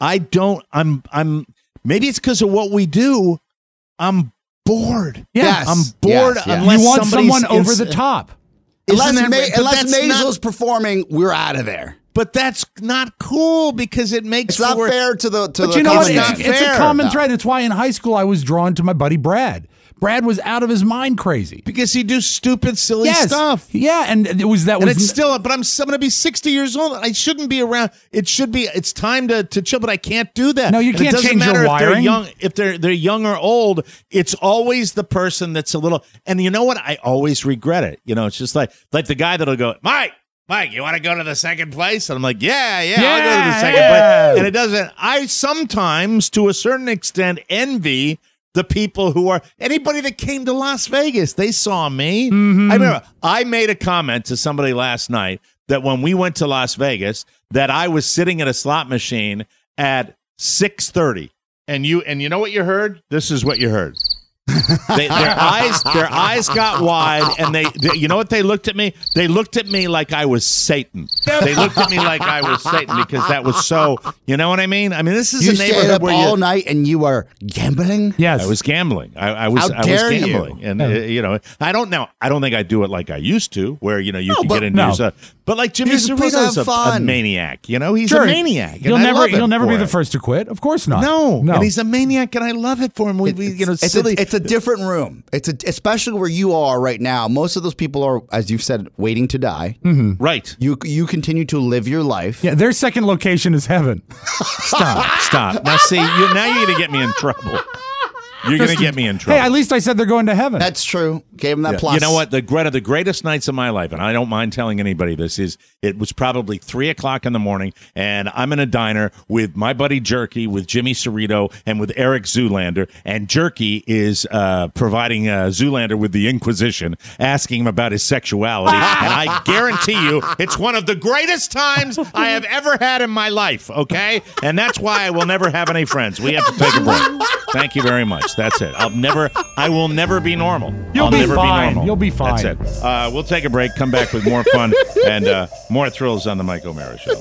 maybe it's because of what we do. I'm bored. Yes. I'm bored unless you want somebody's someone over the top. Unless Maisel's performing, we're out of there. But that's not cool because it makes it's not fair to the. But you know what? It's a common thread. It's why in high school I was drawn to my buddy Brad. Brad was out of his mind crazy because he do stupid, silly stuff. Yeah, and it's still. But I'm going to be 60 years old. I shouldn't be around. It's time to chill. But I can't do that. No, you can't change your wiring. If they're young or old, it's always the person that's a little. And you know what? I always regret it. It's just like the guy that'll go, Mike, you want to go to the second place? And I'm like, yeah, I'll go to the second place. And it doesn't. I sometimes, to a certain extent, envy the people who are anybody that came to Las Vegas. They saw me. Mm-hmm. I remember I made a comment to somebody last night that when we went to Las Vegas, that I was sitting at a slot machine at 6:30, and you know what you heard? This is what you heard. Their eyes got wide, and they you know what they looked at me? They looked at me like I was Satan. They looked at me like I was Satan because that was so. You know what I mean? I mean, this is a neighborhood stayed up where all night and you were gambling. Yes, I was gambling. I was gambling, and I don't think I do it like I used to, where you can get into yourself. But like Jimmy Cerrito's a maniac. He's a maniac. He'll never be the first to quit. Of course not. No. And he's a maniac, and I love it for him. It's a different room. Especially where you are right now. Most of those people are, as you've said, waiting to die. Mm-hmm. Right. You continue to live your life. Yeah, their second location is heaven. Stop. Now see, now you're going to get me in trouble. You're going to get me in trouble. Hey, at least I said they're going to heaven. That's true. Gave him that plus. You know what? The greatest nights of my life, and I don't mind telling anybody this, is it was probably 3 o'clock in the morning, and I'm in a diner with my buddy Jerky, with Jimmy Cerrito, and with Eric Zoolander, and Jerky is providing Zoolander with the Inquisition, asking him about his sexuality, and I guarantee you it's one of the greatest times I have ever had in my life, okay? And that's why I will never have any friends. We have to take a break. Thank you very much. That's it. I will never be normal. You'll I'll be never fine. be normal. You'll be fine. That's it. We'll take a break, come back with more fun and more thrills on the Mike O'Mara Show.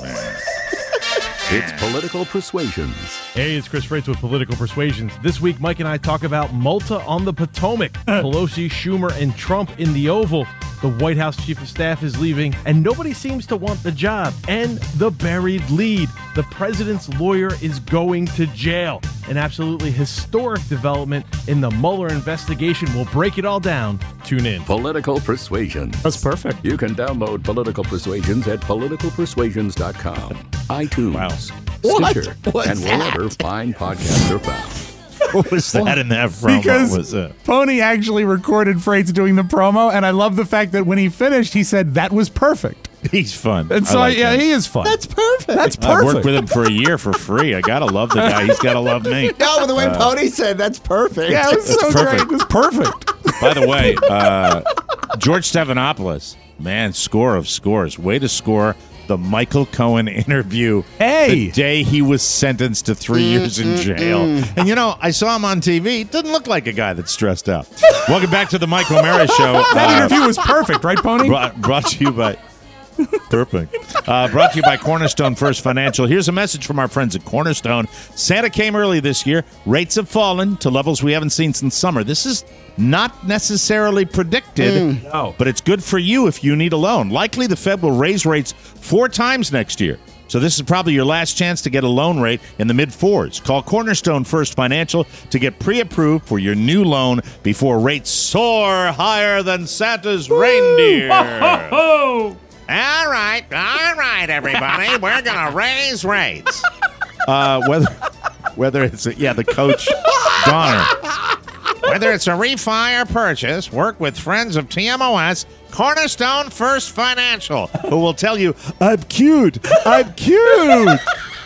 It's Political Persuasions. Hey, it's Chris Freites with Political Persuasions. This week, Mike and I talk about Malta on the Potomac, Pelosi, Schumer, and Trump in the Oval. The White House Chief of Staff is leaving, and nobody seems to want the job. And the buried lead. The president's lawyer is going to jail. An absolutely historic development in the Mueller investigation. We'll break it all down. Tune in. Political Persuasions. That's perfect. You can download Political Persuasions at politicalpersuasions.com, iTunes, Stitcher, and wherever fine podcasts are found. What was that in that promo? Because What was that? Pony actually recorded Freites doing the promo, and I love the fact that when he finished, he said that was perfect. He's fun. And so, like him. he is fun. That's perfect. That's I've perfect. worked with him for a year for free. I gotta love the guy. He's gotta love me. No, but the way Pony said, that's perfect. Yeah, it was so perfect. great. It was perfect. By the way, George Stephanopoulos, man, score of scores. Way to score the Michael Cohen interview Hey! the day he was sentenced to 3 years in jail. And, I saw him on TV. Doesn't look like a guy that's stressed out. Welcome back to the Mike O'Mara Show. That interview was perfect, right, Pony? Brought to you by... Perfect. Brought to you by Cornerstone First Financial. Here's a message from our friends at Cornerstone. Santa came early this year. Rates have fallen to levels we haven't seen since summer. This is not necessarily predicted, but it's good for you if you need a loan. Likely the Fed will raise rates 4 times next year. So this is probably your last chance to get a loan rate in the mid-4s. Call Cornerstone First Financial to get pre-approved for your new loan before rates soar higher than Santa's reindeer. All right, everybody. We're going to raise rates. Whether it's, the coach, Donner. Whether it's a refi or purchase, work with friends of TMOS, Cornerstone First Financial, who will tell you, I'm cute. The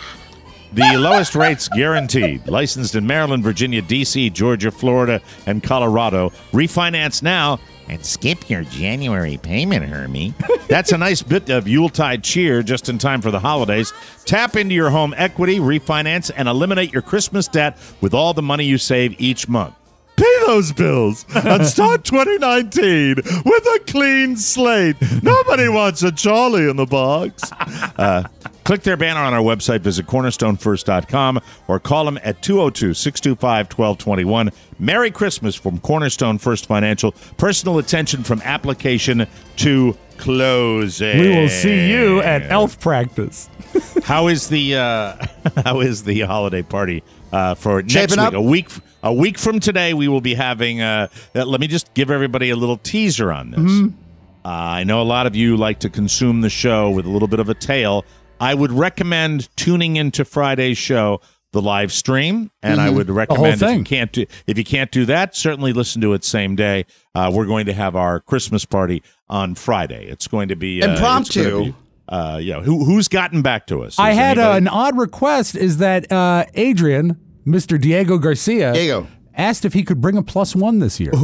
lowest rates guaranteed. Licensed in Maryland, Virginia, D.C., Georgia, Florida, and Colorado. Refinance now and skip your January payment, Hermie. That's a nice bit of Yuletide cheer just in time for the holidays. Tap into your home equity, refinance, and eliminate your Christmas debt with all the money you save each month. Pay those bills and start 2019 with a clean slate. Nobody wants a Charlie in the box. Click their banner on our website, visit cornerstonefirst.com, or call them at 202-625-1221. Merry Christmas from Cornerstone First Financial. Personal attention from application to closing. We will see you at elf practice. How is the holiday party for next Shaping week? up? A week from today, we will be having. Let me just give everybody a little teaser on this. Mm-hmm. I know a lot of you like to consume the show with a little bit of a tail. I would recommend tuning into Friday's show, the live stream, and I would recommend if you can't do that, certainly listen to it same day. We're going to have our Christmas party on Friday. It's going to be impromptu. Who's gotten back to us? I had an odd request. Is that Adrian, Mr. Diego Garcia, asked if he could bring a +1 this year.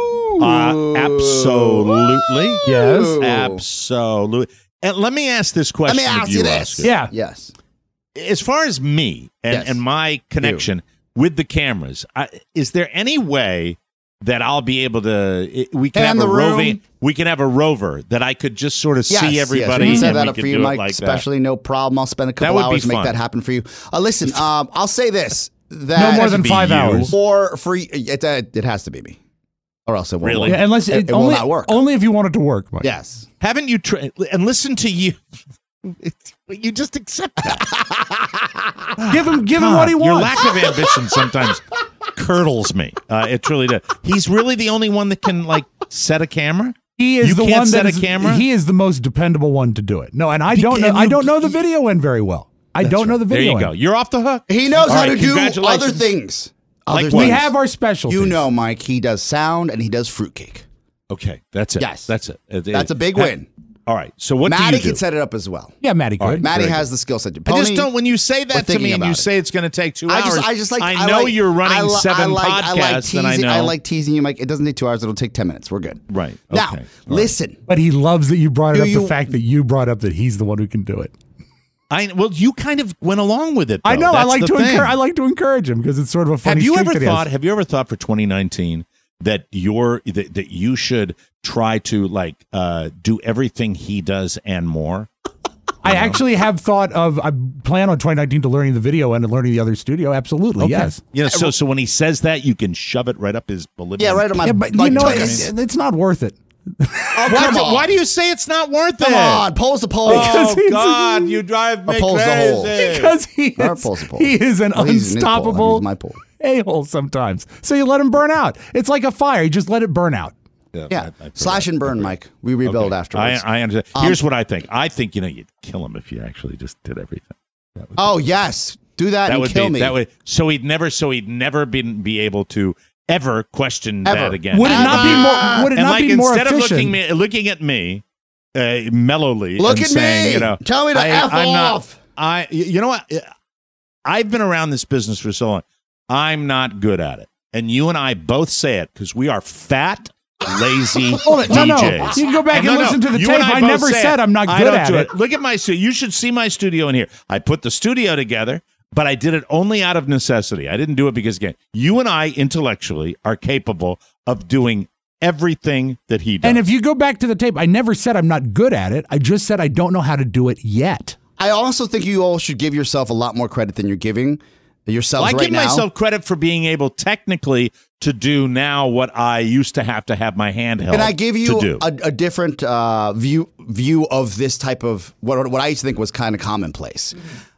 Absolutely. Yes. Absolutely. And let me ask this question. Let me ask you this. Oscar. Yeah. Yes. As far as me and my connection with the cameras, is there any way that I'll be able to? We can have a rover that I could just sort of see everybody. Yes. We can set and that we up could for you, do it Mike. like Especially, no problem. I'll spend a couple hours to make that happen for you. Listen, I'll say this: that no more than 5 hours, or free. It has to be me, or else it won't. Really? Work. Yeah, unless it only, will not work. Only if you want it to work, Mike. Yes. Haven't you tried? And listen to you. You just accept that. Give him what he wants. Your lack of ambition sometimes curdles me. It truly does. He's really the only one that can set a camera. He is the one that set a camera. He is the most dependable one to do it. No, and I don't know. I don't know the video end very well. I don't know the video. There you go. You're off the hook. He knows how to do other things. Other we things. have our specialties. You know, Mike, he does sound and he does fruitcake. Okay, that's it. Yes. That's it. That's a big win. All right. So what Maddie do you do? can set it up as well. Yeah, Maddie could. Right, Maddie very has good. the skill set. I just don't. When you say we're that to thinking me and you about say it's going to take 2 I hours, just like. I know you're running 7 podcasts, and I know. I like teasing you, Mike. It doesn't take 2 hours. It'll take 10 minutes. We're good. Right. Now, Okay. listen. But he loves that you brought Do up you- the fact that you brought up that he's the one who can do it. Well, you kind of went along with it. Though. I know. That's I the like thing. to encourage him because it's sort of a funny. Have you streak ever that he has. thought? Have you ever thought for 2019 that that you should try to do everything he does and more? I actually have thought of. I plan on 2019 to learning the video and learning the other studio. Absolutely, yes. Yeah. So when he says that, you can shove it right up his Bolivian. Yeah, right on my. But my you know, tongue. it's not worth it. Oh, come on. Why do you say it's not worth it? Come on, polls the poll. Oh God, you drive me Polls the hole. crazy. Because he Or is, pulls the pole. he is an Well, he's in his pole. unstoppable He's my pole. a-hole sometimes. So you let him burn out. It's like a fire. You just let it burn out. Yeah, slash and burn, Mike. We rebuild afterwards. I understand. Here's what I think. I think you'd kill him if you actually just did everything. Oh yes, do that and would kill me. That would. So he'd never be able to ever question that again. Would it not be more? Would it and not be more instead efficient? of looking at me mellowly, Look and at saying, me. you know, Tell me to F off. You know what? I've been around this business for so long. I'm not good at it, and you and I both say it because we are fat, lazy Hold it. No, DJs. no. You can go back and listen to the You tape. and I both never say said I'm not I good don't at do it. Look at my studio. You should see my studio in here. I put the studio together, but I did it only out of necessity. I didn't do it because, again, you and I intellectually are capable of doing everything that he does. And if you go back to the tape, I never said I'm not good at it. I just said I don't know how to do it yet. I also think you all should give yourself a lot more credit than you're giving yourselves I right give now. myself credit for being able technically to do now what I used to have my hand held. Can I give you to do. a different view of this type of what I used to think was kind of commonplace?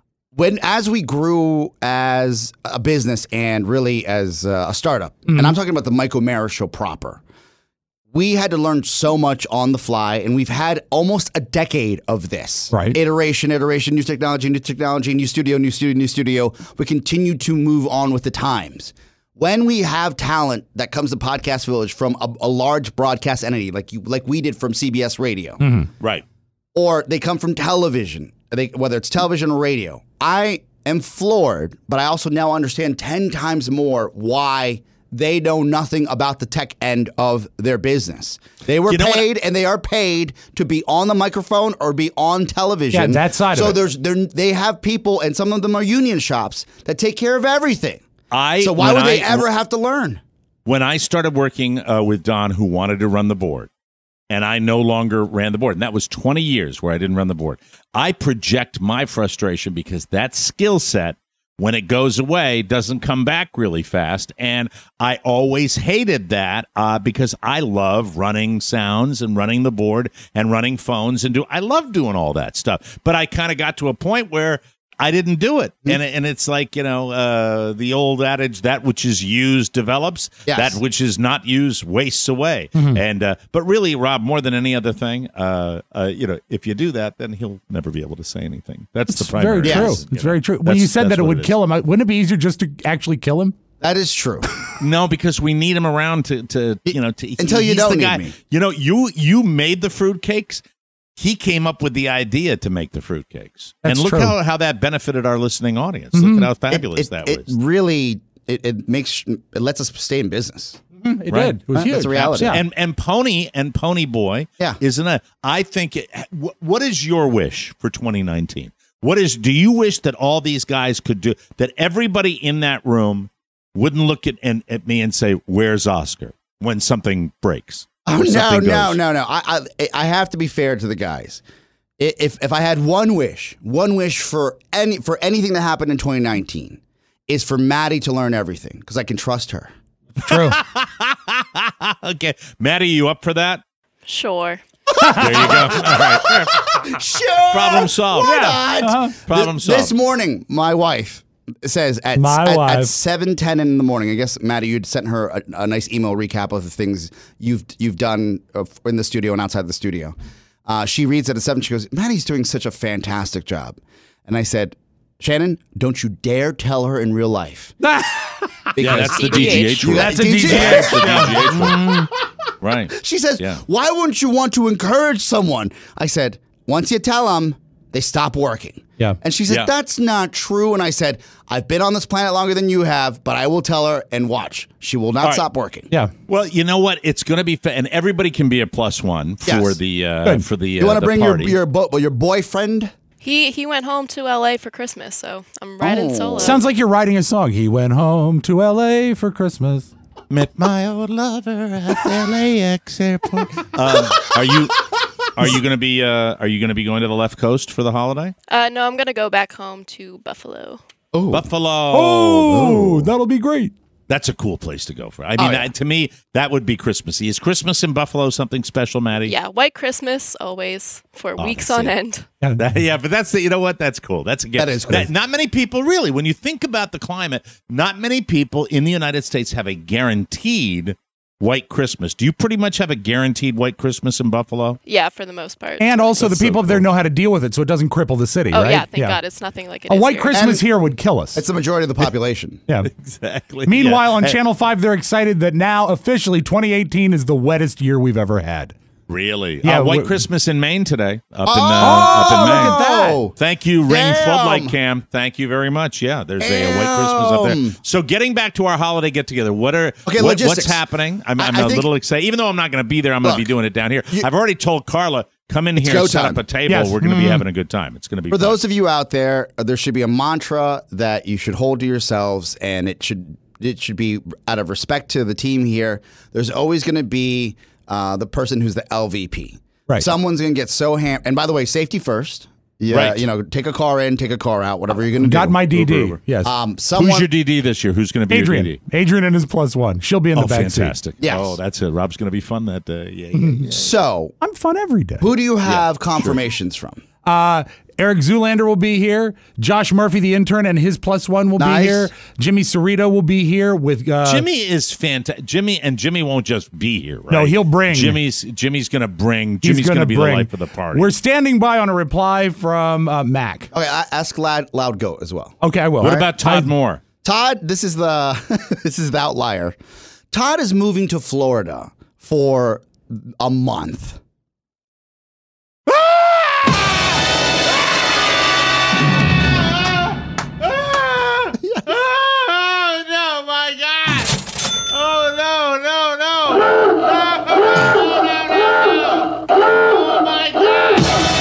As we grew as a business and really as a startup, and I'm talking about the Mike O'Mara Show proper, we had to learn so much on the fly, and we've had almost a decade of this. Right. Iteration, new technology, new studio. We continue to move on with the times. When we have talent that comes to Podcast Village from a large broadcast entity, like we did from CBS Radio, Right. or they come from television, whether it's television or radio, I am floored, but I also now understand 10 times more why they know nothing about the tech end of their business. They were paid, and they are paid to be on the microphone or be on television. Yeah, that side of it. So they have people, and some of them are union shops that take care of everything. So So why would they ever have to learn? When I started working with Don, who wanted to run the board, and I no longer ran the board, and that was 20 years where I didn't run the board, I project my frustration because that skill set, when it goes away, doesn't come back really fast. And I always hated that because I love running sounds and running the board and running phones I love doing all that stuff. But I kind of got to a point where I didn't do it. And it's like, the old adage, that which is used develops, Yes. that which is not used wastes away. And but really, Rob, more than any other thing, if you do that, then he'll never be able to say anything. That's the primary Very true. reason, It's very true. When you said that it would kill him, wouldn't it be easier just to actually kill him? That is true. No, because we need him around to Until you he's don't the need guy. me. You made the fruitcakes. He came up with the idea to make the fruitcakes. That's And look true. how that benefited our listening audience. Look at how fabulous that It was. really it lets us stay in business. It Right. did. It was huge. That's a reality. Yeah. And Pony Boy, isn't it? I think. What is your wish for 2019? Do you wish that all these guys could do that? Everybody in that room wouldn't look at me and say, "Where's Oscar?" when something breaks. Oh, or something no. goes. I have to be fair to the guys. If I had one wish for anything that happened in 2019 is for Maddie to learn everything because I can trust her. True. Okay, Maddie, you up for that? Sure. There you go. All right. Sure. Problem solved. Why not? Problem solved. This morning, my wife says at 7:10 in the morning. I guess Maddie, you'd sent her a nice email recap of the things you've done in the studio and outside the studio. She reads it at 7. She goes, "Maddie's doing such a fantastic job." And I said, "Shannon, don't you dare tell her in real life." Yeah, that's the DGH rule. That's a DGH. That's the DGH rule. Right. She says, why wouldn't you want to encourage someone? I said, once you tell them, they stop working. Yeah. And she said, that's not true. And I said, I've been on this planet longer than you have, but I will tell her and watch. She will not stop working. Yeah. Well, you know what? It's going to be, and everybody can be a +1 for the You want to bring your boyfriend? He went home to LA for Christmas, so I'm riding solo. Sounds like you're writing a song. He went home to LA for Christmas. Met my old lover at the LAX airport. Are you going to be going to the left coast for the holiday? No, I'm gonna go back home to Buffalo. Oh, Buffalo! Oh, that'll be great. That's a cool place to go for. I mean, to me, that would be Christmassy. Is Christmas in Buffalo something special, Maddie? Yeah, White Christmas always for weeks on end. But that's you know what? That's cool. That is cool. Not many people really. When you think about the climate, not many people in the United States have a guaranteed White Christmas. Do you pretty much have a guaranteed White Christmas in Buffalo? Yeah, for the most part. And also the people up there know how to deal with it, so it doesn't cripple the city, Oh right? yeah, thank God. It's nothing like it A is White here. Christmas here would kill us. It's the majority of the population. Yeah. Exactly. Meanwhile, on Hey. Channel 5, they're excited that now officially 202018 is the wettest year we've ever had. Really? Yeah, White we're- Christmas in Maine today. Up in Maine. look at that. Thank you, Rain Damn. Floodlight Cam. Thank you very much. Yeah, there's a White Christmas up there. So getting back to our holiday get together, what's logistics. happening? I'm I a think- little excited. Even though I'm not going to be there, I'm going to be doing it down here. I've already told Carla, come in here, go set time. up a table. Yes. We're going to be having a good time. It's going to be For fun. those of you out there, there should be a mantra that you should hold to yourselves, and it should be out of respect to the team here. There's always going to be the person who's the LVP. Right. Someone's going to get so and by the way, safety first. Yeah, Right. you know, take a car in, take a car out, whatever you're going to do. Got my DD. Yes. Who's your DD this year? Who's going to be Adrian. your DD? Adrian and his +1. She'll be in the back seat. Fantastic. Yes. Oh, that's it. Rob's going to be fun that day. Yeah. So, I'm fun every day. who do you have confirmations from? Eric Zoolander will be here. Josh Murphy, the intern, and his +1 will Nice. be here. Jimmy Cerrito will be here with Jimmy is fantastic. Jimmy won't just be here, right? No, he'll bring. Jimmy's going to bring. He's Jimmy's going gonna to be the bring. life of the party. We're standing by on a reply from Mac. Okay, ask Loud Goat as well. Okay, I will. What about Todd Moore? Todd, this is the outlier. Todd is moving to Florida for a month. Oh, no, my God. Oh, no, no, no. No. Oh, my God.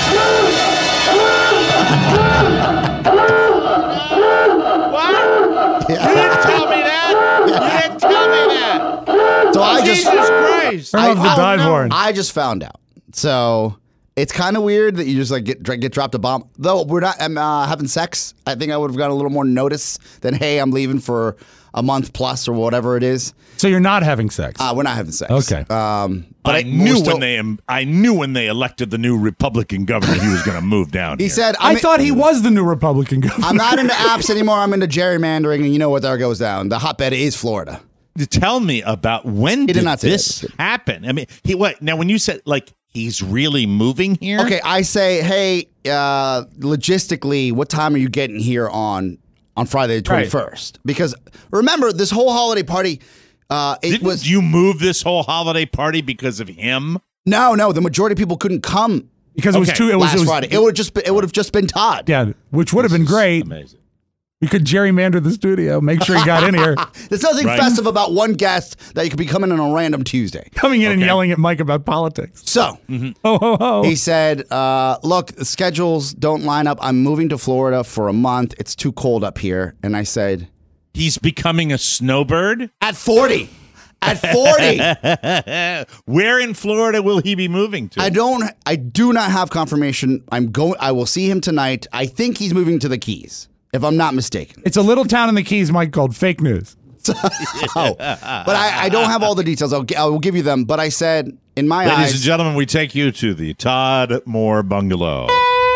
What? You didn't tell me that. You didn't tell me that. So I Jesus just Christ. Turn off the dive horn. I just found out. So it's kind of weird that you just like get dropped a bomb. Though we're not having sex, I think I would have got a little more notice than, hey, I'm leaving for a month plus or whatever it is. So you're not having sex? We're not having sex. Okay. But I knew when they elected the new Republican governor, he was going to move down. He here. said, I thought he was the new Republican governor. I'm not into apps anymore. I'm into gerrymandering, and you know what there goes down. The hotbed is Florida. Tell me about when did not say this happen? I mean, now when you said like he's really moving here? Okay, I say, hey, logistically, what time are you getting here on Friday the 21st? Because remember, this whole holiday party, Didn't you move this whole holiday party because of him? No, the majority of people couldn't come because it was too. Last Friday. It would have just been Todd. Yeah, which would have been great. Amazing. We could gerrymander the studio, make sure he got in here. There's nothing festive about one guest that you could be coming in on a random Tuesday. Coming in and yelling at Mike about politics. So, ho, ho, ho. He said, look, the schedules don't line up. I'm moving to Florida for a month. It's too cold up here. And I said, he's becoming a snowbird? At 40. At 40. Where in Florida will he be moving to? I do not have confirmation. I will see him tonight. I think he's moving to the Keys, if I'm not mistaken. It's a little town in the Keys, Mike, called Fake News. But I don't have all the details. I will give you them. But I said, in my eyes. Ladies and gentlemen, we take you to the Todd Moore Bungalow.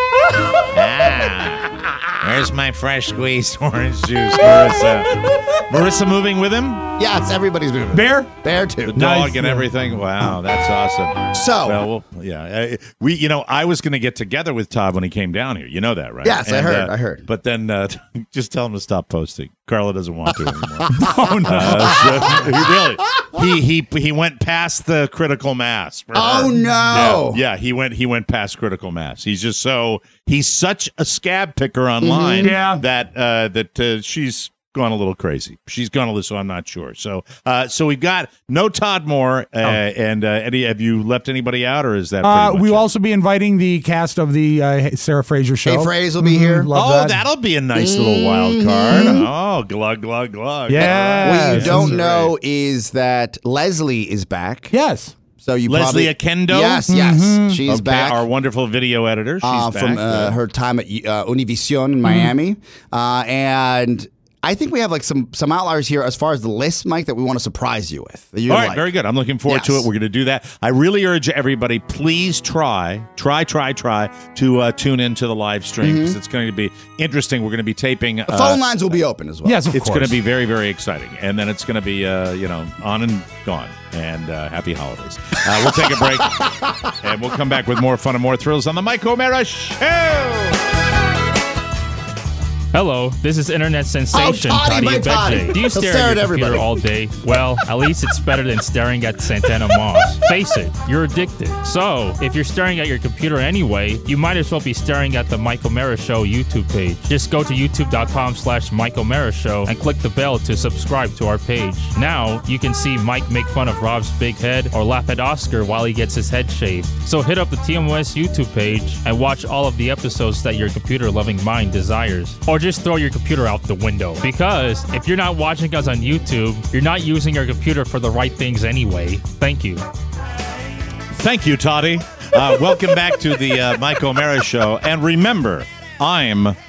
Where's my fresh squeezed orange juice, Marissa? Marissa moving with him? Yes, everybody's moving. Bear too. The dog and everything. Wow, that's awesome. So, yeah, I was going to get together with Todd when he came down here. You know that, right? Yes, I heard. But then just tell him to stop posting. Carla doesn't want to anymore. Oh no! He went past the critical mass. for Oh, her. no. Yeah, he went past critical mass. He's such a scab picker online that she's gone a little crazy. She's gone a little, so I'm not sure. So we've got no Todd Moore, and Eddie, have you left anybody out, or is that pretty much we'll it? also be inviting the cast of the Sarah Fraser show. Hey, Fraser will be here. Love that. That'll be a nice little wild card. Oh, glug, glug, glug. Yeah. What you don't know is that Leslie is back. Yes. So you Leslie probably, Akendo? Yes. She's back. Our wonderful video editor. She's back. From her time at Univision in Miami. And I think we have like some outliers here as far as the list, Mike, that we want to surprise you with. All right, very good. I'm looking forward to it. We're going to do that. I really urge everybody, please try to tune into the live stream because it's going to be interesting. We're going to be taping. The phone lines will be open as well. Yes, of it's course. going to be very, very exciting. And then it's going to be, on and gone. And happy holidays. We'll take a break, and we'll come back with more fun and more thrills on the Mike O'Mara Show. Hello, this is internet sensation Toddy, my Toddy. Abegje. Do you He'll stare stare at your at computer everybody. all day? Well, at least it's better than staring at Santana Moss. Face it, you're addicted. So, if you're staring at your computer anyway, you might as well be staring at the Mike O'Mara Show YouTube page. Just go to youtube.com/Mike O'Mara Show and click the bell to subscribe to our page. Now, you can see Mike make fun of Rob's big head or laugh at Oscar while he gets his head shaved. So hit up the TMOS YouTube page and watch all of the episodes that your computer-loving mind desires. Or just throw your computer out the window. Because if you're not watching us on YouTube, you're not using your computer for the right things anyway. Thank you. Thank you, Toddy. Welcome back to the Mike O'Mara Show. And remember, I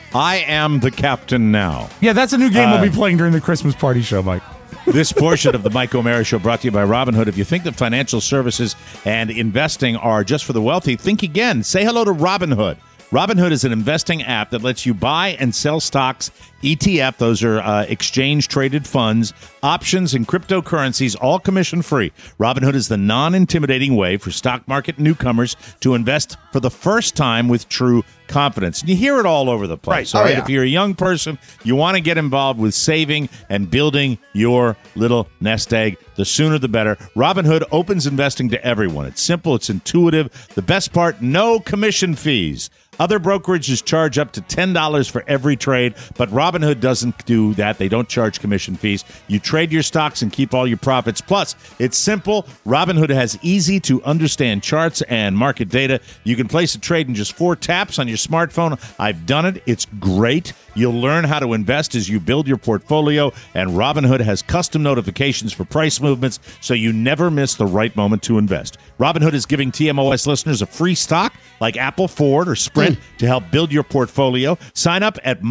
am the captain now. Yeah, that's a new game we'll be playing during the Christmas party show, Mike. This portion of the Mike O'Mara Show brought to you by Robinhood. If you think that financial services and investing are just for the wealthy, think again. Say hello to Robinhood. Robinhood is an investing app that lets you buy and sell stocks, ETF, those are exchange-traded funds, options, and cryptocurrencies, all commission-free. Robinhood is the non-intimidating way for stock market newcomers to invest for the first time with true confidence. And you hear it all over the place. All right. If you're a young person, you want to get involved with saving and building your little nest egg, the sooner the better. Robinhood opens investing to everyone. It's simple. It's intuitive. The best part, no commission fees. Other brokerages charge up to $10 for every trade, but Robinhood doesn't do that. They don't charge commission fees. You trade your stocks and keep all your profits. Plus, it's simple. Robinhood has easy-to-understand charts and market data. You can place a trade in just 4 taps on your smartphone. I've done it. It's great. You'll learn how to invest as you build your portfolio, and Robinhood has custom notifications for price movements, so you never miss the right moment to invest. Robinhood is giving TMOS listeners a free stock like Apple, Ford, or Sprint to help build your portfolio. Sign up at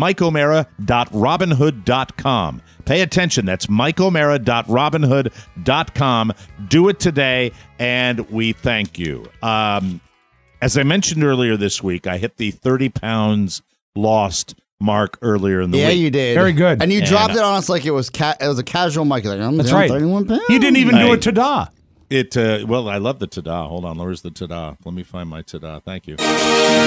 MikeO'Mara.Robinhood.com. Pay attention. That's MikeO'Mara.Robinhood.com. Do it today, and we thank you. As I mentioned earlier this week, I hit the 30 pounds lost mark earlier in the week. Yeah, you did. Very good. And you dropped it on us like it was a casual mic. Like, I'm That's down right. 31 pounds. You didn't even do a ta-da. Well, I love the ta-da. Hold on. Where's the ta-da? Let me find my ta-da. Thank you. Thank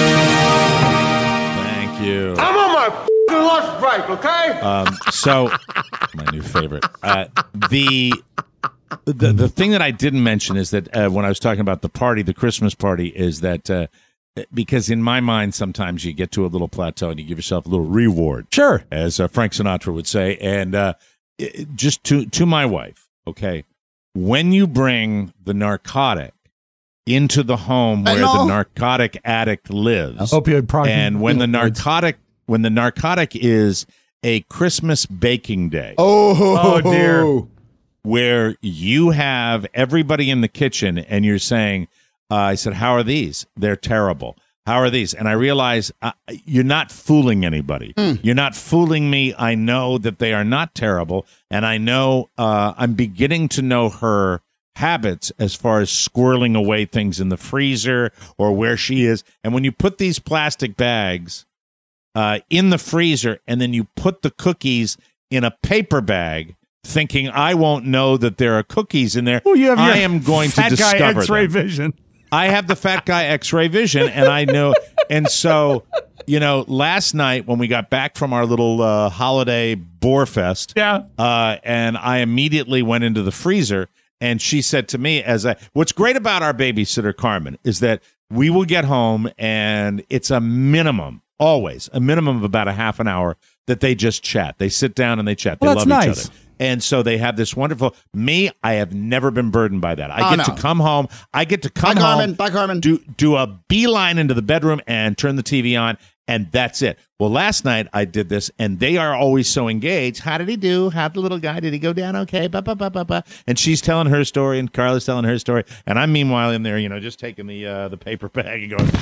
you. I'm on my lunch break, okay? So, my new favorite. The thing that I didn't mention is that when I was talking about the party, the Christmas party, is that because in my mind, sometimes you get to a little plateau and you give yourself a little reward. Sure. As Frank Sinatra would say. And just to my wife, okay, when you bring the narcotic into the home where the narcotic addict lives, opioid product, and when the narcotic is a Christmas baking day. Oh dear. Where you have everybody in the kitchen and you're saying, I said, how are these? They're terrible. How are these? And I realize you're not fooling anybody. You're not fooling me. I know that they are not terrible. And I know I'm beginning to know her habits as far as squirreling away things in the freezer or where she is. And when you put these plastic bags in the freezer and then you put the cookies in a paper bag, thinking I won't know that there are cookies in there, I am going to discover X-ray them. vision. I have the fat guy X-ray vision, and I know And so, last night when we got back from our little holiday boar fest, and I immediately went into the freezer, and she said to me, what's great about our babysitter, Carmen, is that we will get home and it's always a minimum of about a half an hour that they just chat. They sit down and they chat. They love each other. And so they have this wonderful. I have never been burdened by that. I get to come home. Bye, Carmen. Do a beeline into the bedroom and turn the TV on, and that's it. Well, last night I did this, and they are always so engaged. How did he do? How'd the little guy? Did he go down okay? And she's telling her story, and Carla's telling her story, and I'm meanwhile in there, just taking the paper bag and going.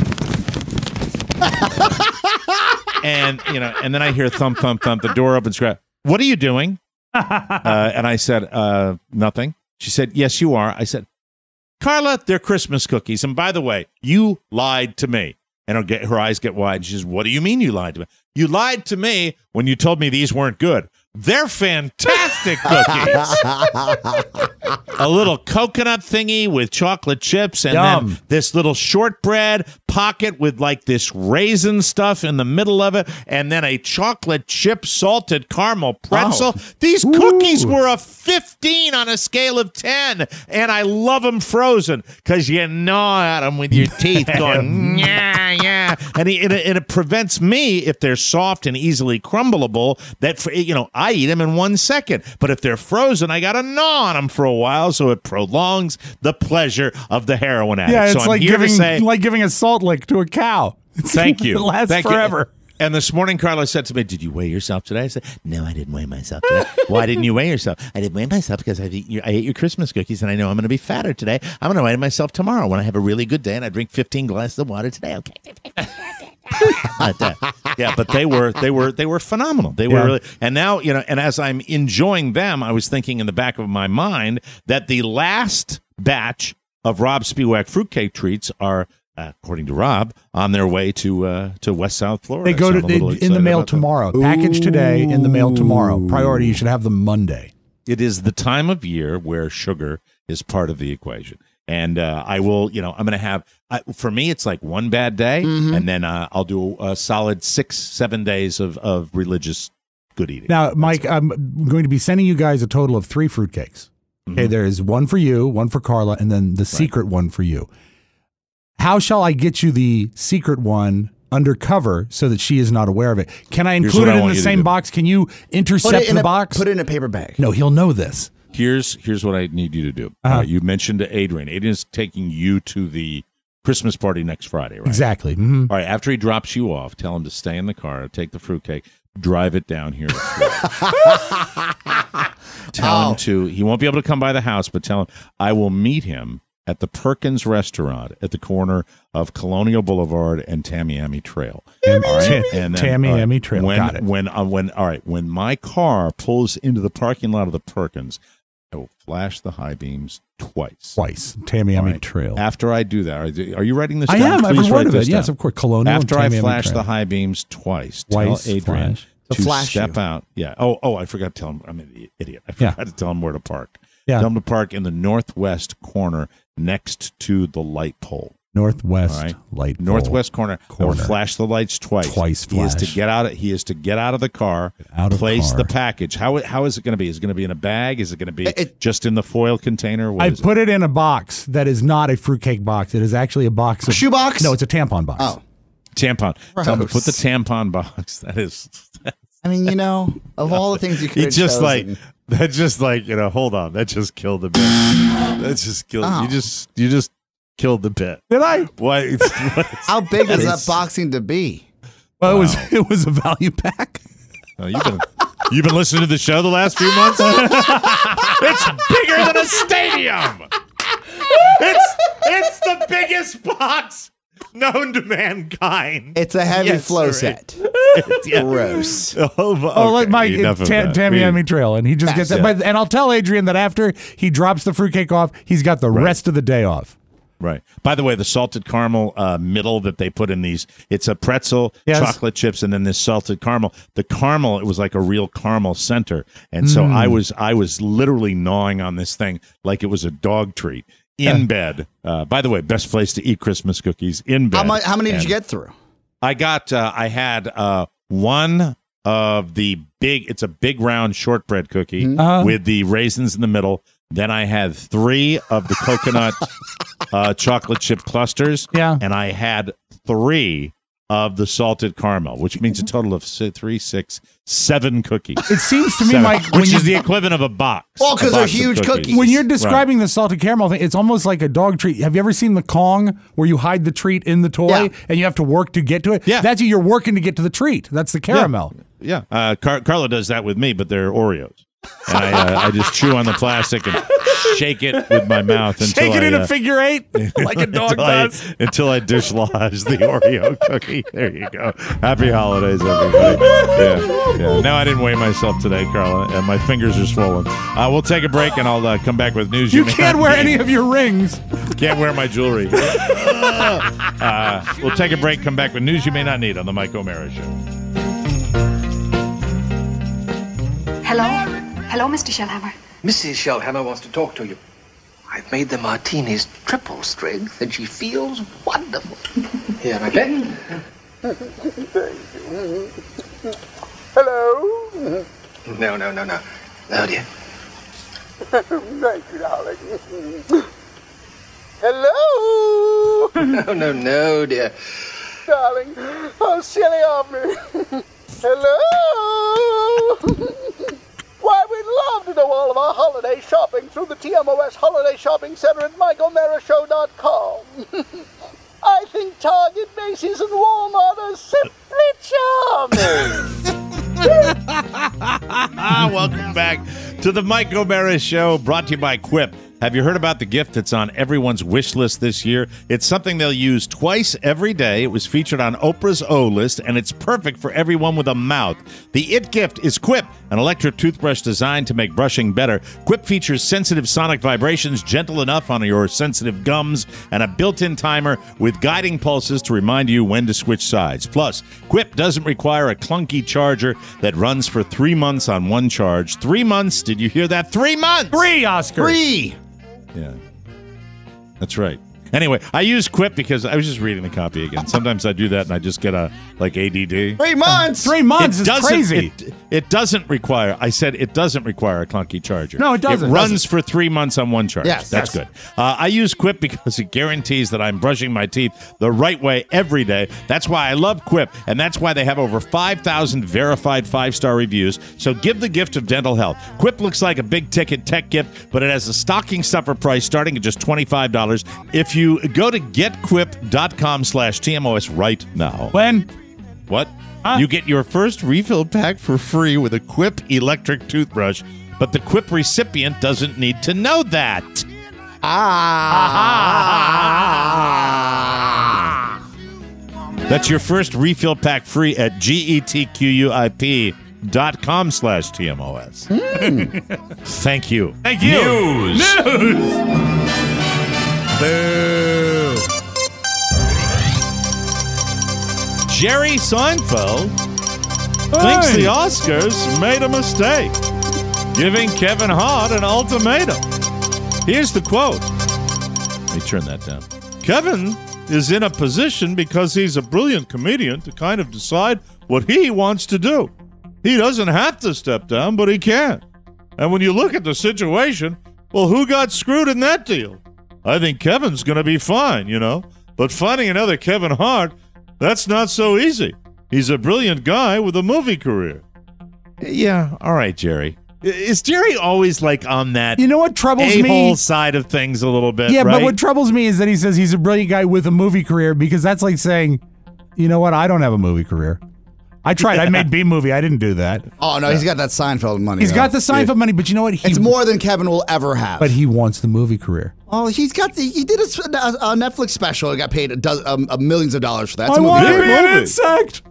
And then I hear thump, thump, thump. The door opens. What are you doing? And I said, nothing. She said, yes, you are. I said, Carla, they're Christmas cookies. And by the way, you lied to me. And her eyes get wide. She says, what do you mean you lied to me? You lied to me when you told me these weren't good. They're fantastic cookies. A little coconut thingy with chocolate chips and then this little shortbread pocket with like this raisin stuff in the middle of it and then a chocolate chip salted caramel pretzel. These cookies were a 15 on a scale of 10 and I love them frozen because you gnaw at them with your teeth going, yeah. And it prevents me, if they're soft and easily crumbleable, I eat them in 1 second. But if they're frozen, I got to gnaw on them for a while, so it prolongs the pleasure of the heroin addict. Yeah, it's so like giving a salt lick to a cow. Thank you. It lasts forever. And this morning, Carla said to me, did you weigh yourself today? I said, no, I didn't weigh myself today. Why didn't you weigh yourself? I didn't weigh myself because I ate your Christmas cookies, and I know I'm going to be fatter today. I'm going to weigh myself tomorrow when I have a really good day, and I drink 15 glasses of water today. Okay. Like that. Yeah, but they were phenomenal. They were really, and now, and as I'm enjoying them, I was thinking in the back of my mind that the last batch of Rob Spiewak fruitcake treats are, according to Rob, on their way to West South Florida. They go in the mail tomorrow. Package today, in the mail tomorrow. Priority, you should have them Monday. It is the time of year where sugar is part of the equation. And I will, I'm going to have, for me, it's like one bad day, and then I'll do a solid 6-7 days of religious good eating. Now, Mike, I'm going to be sending you guys a total of 3 fruitcakes. Okay, there's one for you, one for Carla, and then the secret one for you. How shall I get you the secret one undercover so that she is not aware of it? Can I include it in the same box? Can you intercept the box? Put it in a paper bag. No, he'll know this. Here's what I need you to do. You mentioned to Adrian. Adrian's taking you to the Christmas party next Friday, right? Exactly. All right, after he drops you off, tell him to stay in the car, take the fruitcake, drive it down here to Florida. Tell him he won't be able to come by the house, but tell him I will meet him at the Perkins Restaurant at the corner of Colonial Boulevard and Tamiami Trail. Tamiami Trail. Got it. When my car pulls into the parking lot of the Perkins, I will flash the high beams twice. Tamiami Trail. After I do that, are you writing this down? I am. Please I've heard of it. Down. Yes, of course. Colonial After and Tamiami I flash Trail. the high beams twice, tell Adrian to step out. Yeah. Oh, I forgot to tell him. I'm an idiot. I forgot to tell him where to park. Yeah. Tell him to park in the northwest corner next to the light pole. Northwest light pole. Northwest corner. I will flash the lights twice. He is to get out of the car. Place the package. How is it going to be? Is it going to be in a bag? Is it going to be just in the foil container? I put it in a box that is not a fruitcake box. It is actually a box. A shoebox? No, it's a tampon box. Oh. Tampon. Tell him to put the tampon box. That is. I mean, of all the things you could have chosen. That's just like, hold on. That just killed the bit. That just killed. You just killed the bit. Did I? Why? How big is that boxing to be? Well, it was a value pack. Oh, you've been listening to the show the last few months? It's bigger than a stadium. It's the biggest box known to mankind. It's a heavy flow set. Gross. Like Mike, Tamiami Trail, and he just gets that. And I'll tell Adrian that after he drops the fruitcake off, he's got the rest of the day off. Right. By the way, the salted caramel middle that they put in these, it's a pretzel, chocolate chips, and then this salted caramel. The caramel, it was like a real caramel center. And so I was literally gnawing on this thing like it was a dog treat in bed. By the way, best place to eat Christmas cookies, in bed. How many did you get through? I had one of the it's a big round shortbread cookie with the raisins in the middle. Then I had 3 of the coconut chocolate chip clusters. Yeah. And I had 3 of the salted caramel, which means a total of 3, 6, 7 cookies. It seems to me, Mike, which is the equivalent of a box. Well, because they're huge cookies. When you're describing the salted caramel thing, it's almost like a dog treat. Have you ever seen the Kong where you hide the treat in the toy and you have to work to get to it? Yeah. That's you're working to get to the treat. That's the caramel. Yeah. Carla does that with me, but they're Oreos. And I just chew on the plastic and shake it with my mouth until Shake it in a figure 8 like a dog does. Until I dislodge the Oreo cookie. There you go. Happy holidays, everybody. Yeah. No, I didn't weigh myself today, Carla, and my fingers are swollen. We'll take a break, and I'll come back with news. You can't wear any of your rings. Can't wear my jewelry. We'll take a break, come back with news you may not need on the Mike O'Mara Show. Hello, Mr. Shellhammer. Mrs. Shellhammer wants to talk to you. I've made the martinis triple strength, and she feels wonderful. Here, my pen. Hello? No. Oh, dear. Thank you, darling. Hello? No, dear. Darling, how silly of me. Hello? Why, we'd love to do all of our holiday shopping through the TMOS Holiday Shopping Center at MikeOMaraShow.com. I think Target, Macy's, and Walmart are simply charming. Welcome back to the Mike O'Mara Show, brought to you by Quip. Have you heard about the gift that's on everyone's wish list this year? It's something they'll use twice every day. It was featured on Oprah's O List, and it's perfect for everyone with a mouth. The It Gift is Quip, an electric toothbrush designed to make brushing better. Quip features sensitive sonic vibrations, gentle enough on your sensitive gums, and a built-in timer with guiding pulses to remind you when to switch sides. Plus, Quip doesn't require a clunky charger that runs for 3 months on one charge. 3 months? Did you hear that? 3 months! 3, Oscar! 3! Yeah, that's right. Anyway, I use Quip because I was just reading the copy again. Sometimes I do that and I just get ADD. 3 months! 3 months is crazy. It doesn't require, I said it doesn't require a clunky charger. No, it doesn't. It runs for 3 months on one charge. Yes, that's good. I use Quip because it guarantees that I'm brushing my teeth the right way every day. That's why I love Quip, and that's why they have over 5,000 verified 5-star reviews. So give the gift of dental health. Quip looks like a big-ticket tech gift, but it has a stocking stuffer price starting at just $25. If you go to getquip.com/TMOS right now. When? What? You get your first refill pack for free with a Quip electric toothbrush, but the Quip recipient doesn't need to know that. That's your first refill pack free at getquip.com/TMOS. Thank you. Thank you. News. Boo. Jerry Seinfeld thinks the Oscars made a mistake, giving Kevin Hart an ultimatum. Here's the quote. Let me turn that down. Kevin is in a position because he's a brilliant comedian to kind of decide what he wants to do. He doesn't have to step down, but he can. And when you look at the situation, well, who got screwed in that deal? I think Kevin's going to be fine, you know. But finding another Kevin Hart, that's not so easy. He's a brilliant guy with a movie career. Yeah, all right, Jerry. Is Jerry always like on that You know what troubles me? a-hole side of things a little bit, Yeah, right? but what troubles me is that he says he's a brilliant guy with a movie career, because that's like saying, you know what, I don't have a movie career. I tried. I made B-movie. I didn't do that. Oh, no, he's got that Seinfeld money. He's though. got the Seinfeld money, but you know what? It's more than Kevin will ever have. But he wants the movie career. Oh, he did a Netflix special. He got paid millions of dollars for that. It's I a want to movie. be an insect.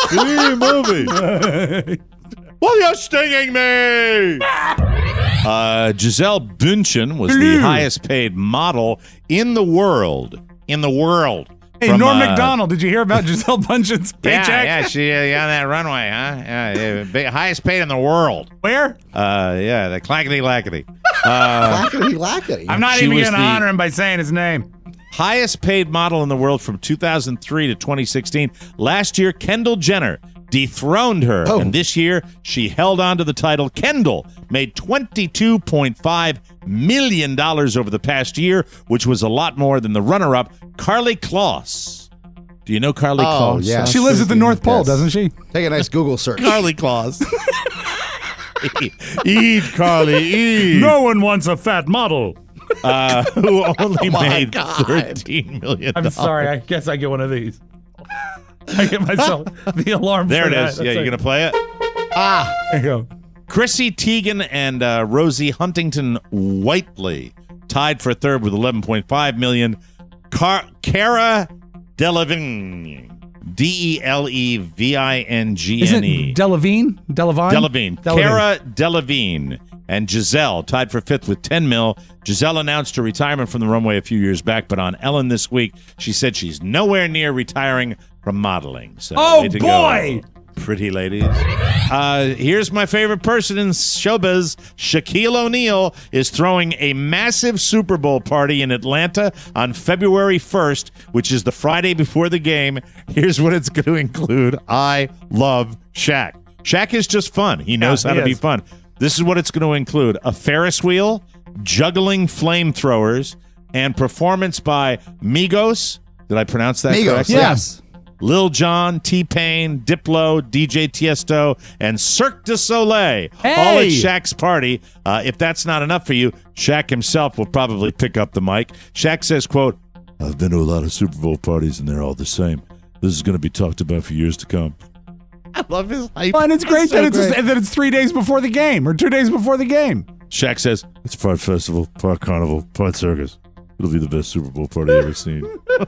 movie. Well, you're stinging me. Giselle Bündchen was the highest paid model in the world. Hey, Norm Macdonald, did you hear about Giselle Bündchen's paycheck? Yeah, she on that runway, huh? Yeah, highest paid in the world. Where? Yeah, the clackety-lackety. Clackety-lackety. I'm not She even was going to the honor him by saying his name. highest paid model in the world from 2003 to 2016. Last year, Kendall Jenner dethroned her, and this year she held on to the title. Kendall made $22.5 million over the past year, which was a lot more than the runner-up, Karlie Kloss. Do you know Karlie Kloss? Yeah. She lives at the North Pole, doesn't she? Take a nice Google search. Karlie Kloss. Eat, Karlie, eat. No one wants a fat model. Who only made $13 million. I'm sorry. I guess I get one of these. I get myself the alarm. There for it that. is. Yeah, you're going to play it? There you go. Chrissy Teigen and Rosie Huntington Whiteley tied for third with $11.5 million. Cara Delevingne. Delevingne. Isn't it Delevingne? Delevingne. Cara Delevingne and Giselle tied for fifth with $10 million. Giselle announced her retirement from the runway a few years back, but on Ellen this week, she said she's nowhere near retiring from modeling. So, way to boy! Go, pretty ladies. Here's my favorite person in showbiz. Shaquille O'Neal is throwing a massive Super Bowl party in Atlanta on February 1st, which is the Friday before the game. Here's what it's going to include. I love Shaq. Shaq is just fun. He knows how to be fun. This is what it's going to include: a Ferris wheel, juggling flamethrowers, and performance by Migos. Did I pronounce that correctly? Yes. Lil Jon, T-Pain, Diplo, DJ Tiesto, and Cirque du Soleil. All at Shaq's party. If that's not enough for you, Shaq himself will probably pick up the mic. Shaq says, quote, "I've been to a lot of Super Bowl parties, and they're all the same. This is going to be talked about for years to come." I love his hype. Well, and it's great that it's 3 days before the game or 2 days before the game. Shaq says, "It's part festival, part carnival, part circus. It'll be the best Super Bowl party I've ever seen."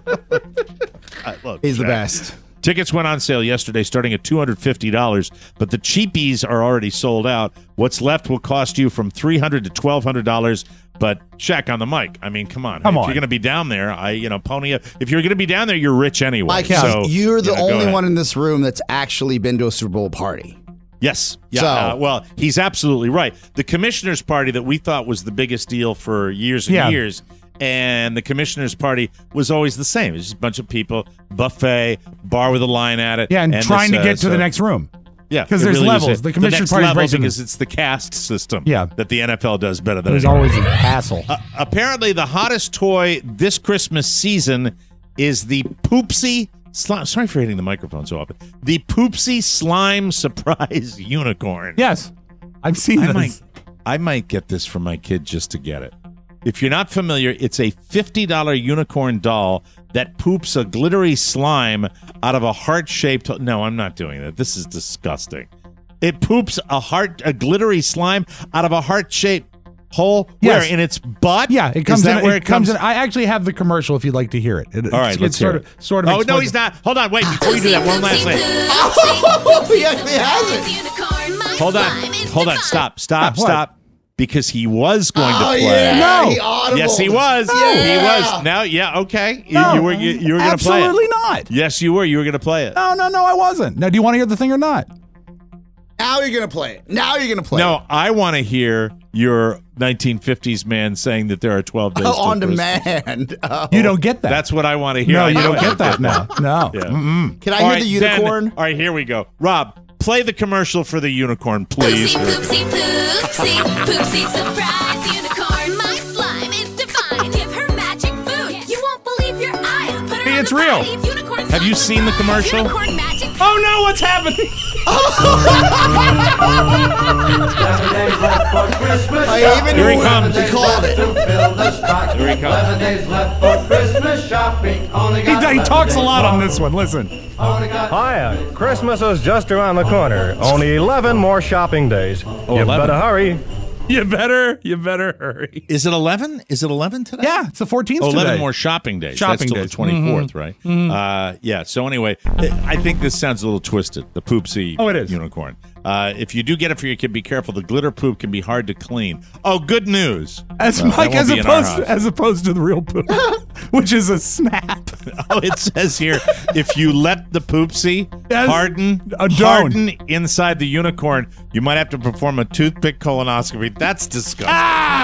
Look, He's the Shaq. best. Tickets went on sale yesterday starting at $250, but the cheapies are already sold out. What's left will cost you from $300 to $1,200. But Shaq on the mic. I mean, come on. If you're going to be down there, pony up. If you're going to be down there, you're rich anyway. Mike, so, you're the only one in this room that's actually been to a Super Bowl party. Yes. Yeah. Well, he's absolutely right. The commissioner's party that we thought was the biggest deal for years and years, and the commissioner's party was always the same. It was just a bunch of people, buffet, bar with a line at it. Yeah, and trying to get to the next room. Yeah, because there's really levels. The commissioner's party level breaks because it's the caste system. Yeah. That the NFL does better than There's anyone. always an hassle. Apparently, the hottest toy this Christmas season is the Poopsie Slime. Sorry for hitting the microphone so often. The Poopsie Slime Surprise Unicorn. Yes, I've seen this. I might get this for my kid just to get it. If you're not familiar, it's a $50 unicorn doll that poops a glittery slime out of a heart-shaped... No, I'm not doing that. This is disgusting. It poops a glittery slime out of a heart-shaped hole. Yes. Where? In its butt? Yeah, it comes Is that in. where It comes in. I actually have the commercial if you'd like to hear it. All right, let's hear it. Sort of. Oh, no, he's not. Hold on, wait. Before you do that, one last thing. He actually has it. Hold on. Stop. Because he was going to play. Yeah. No. He audibled. Yes, he was. Yeah. He was. Now, yeah, okay. No. You were going to play it. Absolutely not. Yes, you were. You were going to play it. No, I wasn't. Now, do you want to hear the thing or not? Now you're going to play it. No, I want to hear your 1950s man saying that there are 12 days till on Christmas. demand. Oh. You don't get that. That's what I want to hear. No, I you know don't I get that now. No. Yeah. Can I All hear right, the unicorn? All right, here we go. Rob, play the commercial for the unicorn, please. Poopsie, surprise unicorn. My slime is divine. Give her magic food. You won't believe your eyes. Put her Hey, on it's the real. body of unicorn Have you seen the commercial? Unicorn magic. Oh no, what's happening? Here he comes. He called it. Here he comes. He talks a lot on this one. Listen. Hiya! Christmas is just around the corner. Only 11 more shopping days. You 11. better hurry. You better hurry. Is it 11? Is it 11 today? Yeah, it's the 14th Oh, 11 today. more shopping days. Shopping That's till days. the 24th, right? Yeah, so anyway, I think this sounds a little twisted, the Poopsie Oh, it is. unicorn. If you do get it for your kid, be careful. The glitter poop can be hard to clean. Oh, good news. As Well, Mike, that won't be in our house. as opposed to the real poop, which is a snap. Oh, it says here, if you let the Poopsie Yes. harden inside the unicorn, you might have to perform a toothpick colonoscopy. That's disgusting.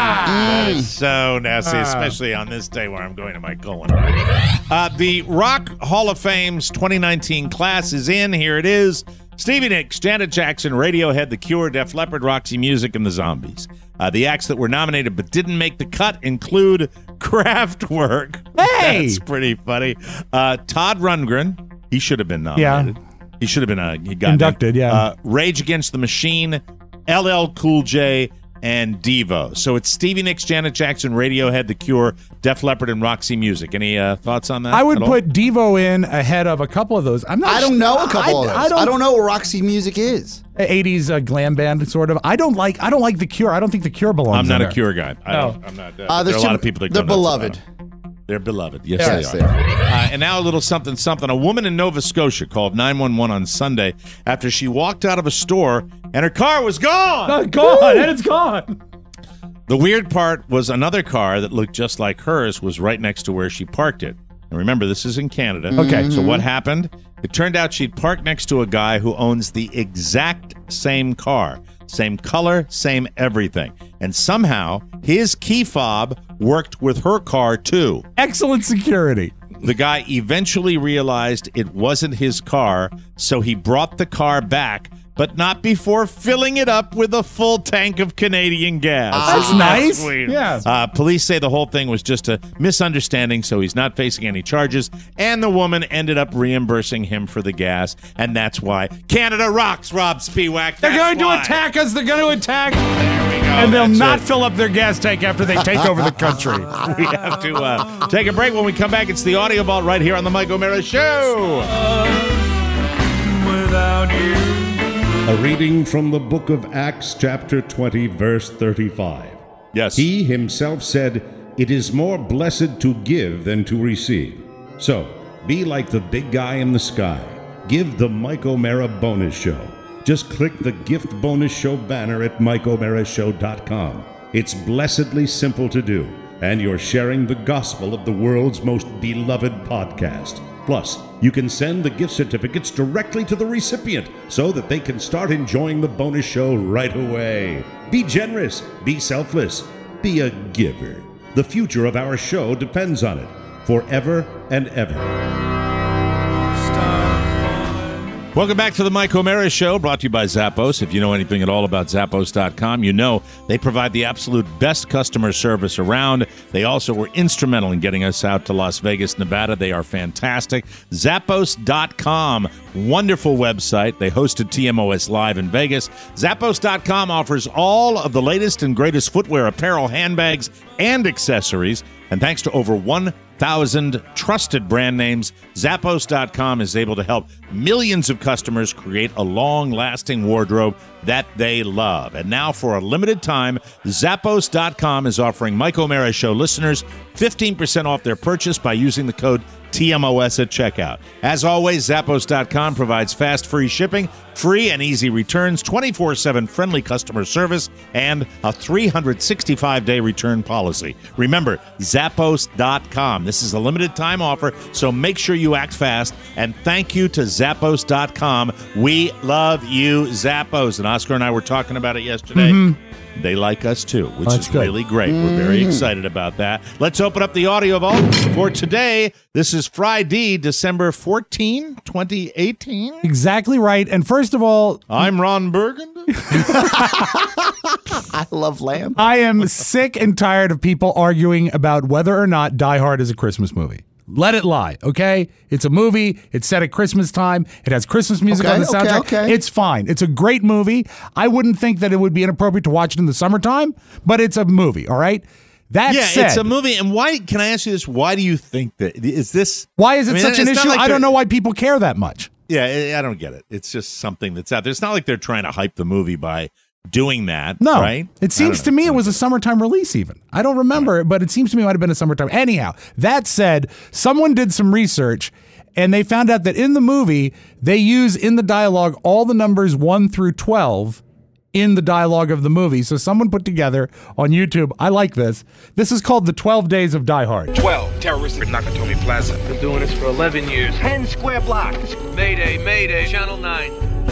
That is so nasty, especially on this day where I'm going to my colon. The Rock Hall of Fame's 2019 class is in. Here it is. Stevie Nicks, Janet Jackson, Radiohead, The Cure, Def Leppard, Roxy Music, and the Zombies. The acts that were nominated but didn't make the cut include Kraftwerk. Hey! That's pretty funny. Todd Rundgren. He should have been nominated. He should have been he got inducted, yeah. Rage Against the Machine, LL Cool J, and Devo. So it's Stevie Nicks, Janet Jackson, Radiohead, The Cure, Def Leppard, and Roxy Music. Any thoughts on that? I would put Devo in ahead of a couple of those. I don't know a couple of those. I don't know what Roxy Music is. 80s glam band, sort of. I don't like The Cure. I don't think The Cure belongs I'm not in a there. Cure guy. I'm not. There are a lot of people that they're go nuts beloved. about them. They're beloved. Yes, they are. And now a little something. A woman in Nova Scotia called 911 on Sunday after she walked out of a store and her car was gone. Gone, and it's gone. The weird part was another car that looked just like hers was right next to where she parked it. And remember, this is in Canada. Okay. So what happened? It turned out she'd parked next to a guy who owns the exact same car. Same color, same everything. And somehow, his key fob worked with her car, too. Excellent security. The guy eventually realized it wasn't his car, so he brought the car back, but not before filling it up with a full tank of Canadian gas. That's nice. Sweet? Yeah. Police say the whole thing was just a misunderstanding, so he's not facing any charges, and the woman ended up reimbursing him for the gas, and that's why Canada rocks, Rob Spiewak. They're going to attack us. They're going to attack. There we go. And they'll That's not it. fill up their gas tank after they take over the country. We have to take a break. When we come back, it's the Audio Vault right here on the Mike O'Mara Show. Without you. A reading from the book of Acts, chapter 20, verse 35. Yes. He himself said, "It is more blessed to give than to receive." So, be like the big guy in the sky. Give the Mike O'Mara Bonus Show. Just click the Gift Bonus Show banner at MikeO'MaraShow.com. It's blessedly simple to do, and you're sharing the gospel of the world's most beloved podcast. Plus, you can send the gift certificates directly to the recipient so that they can start enjoying the bonus show right away. Be generous, be selfless, be a giver. The future of our show depends on it, forever and ever. Welcome back to the Mike O'Mara Show, brought to you by Zappos. If you know anything at all about Zappos.com, you know they provide the absolute best customer service around. They also were instrumental in getting us out to Las Vegas, Nevada. They are fantastic. Zappos.com, wonderful website. They hosted TMOS Live in Vegas. Zappos.com offers all of the latest and greatest footwear, apparel, handbags, and accessories. And thanks to over 1,000 trusted brand names, Zappos.com is able to help millions of customers create a long-lasting wardrobe that they love. And now, for a limited time, Zappos.com is offering Mike O'Mara Show listeners 15% off their purchase by using the code TMOS at checkout. As always, Zappos.com provides fast, free shipping, free and easy returns, 24/7 friendly customer service, and a 365-day return policy. Remember, Zappos.com. This is a limited time offer, so make sure you act fast. And thank you to Zappos.com. We love you, Zappos. And Oscar and I were talking about it yesterday. Mm-hmm. They like us too, which That's is good. really great. We're very excited about that. Let's open up the Audio Vault for today. This is Friday, December 14, 2018. Exactly right. And first of all, I'm Ron Burgundy. I love lamb. I am sick and tired of people arguing about whether or not Die Hard is a Christmas movie. Let it lie, okay? It's a movie. It's set at Christmas time. It has Christmas music on the soundtrack. Okay. It's fine. It's a great movie. I wouldn't think that it would be inappropriate to watch it in the summertime, but it's a movie, all right? That said, it's a movie. And why, can I ask you this? Why do you think that? Is this? why is it such an it's not issue? like I don't they're- know why people care that much. Yeah, I don't get it. It's just something that's out there. It's not like they're trying to hype the movie by doing that, No, right? It seems to me it was a summertime release even. I don't remember, but it seems to me it might have been a summertime. Anyhow, that said, someone did some research and they found out that in the movie, they use in the dialogue all the numbers 1 through 12 in the dialogue of the movie. So someone put together on YouTube, I like this. This is called The 12 Days of Die Hard. 12 terrorists at Nakatomi Plaza. Been doing this for 11 years. 10 square blocks. Mayday, Mayday, Channel 9.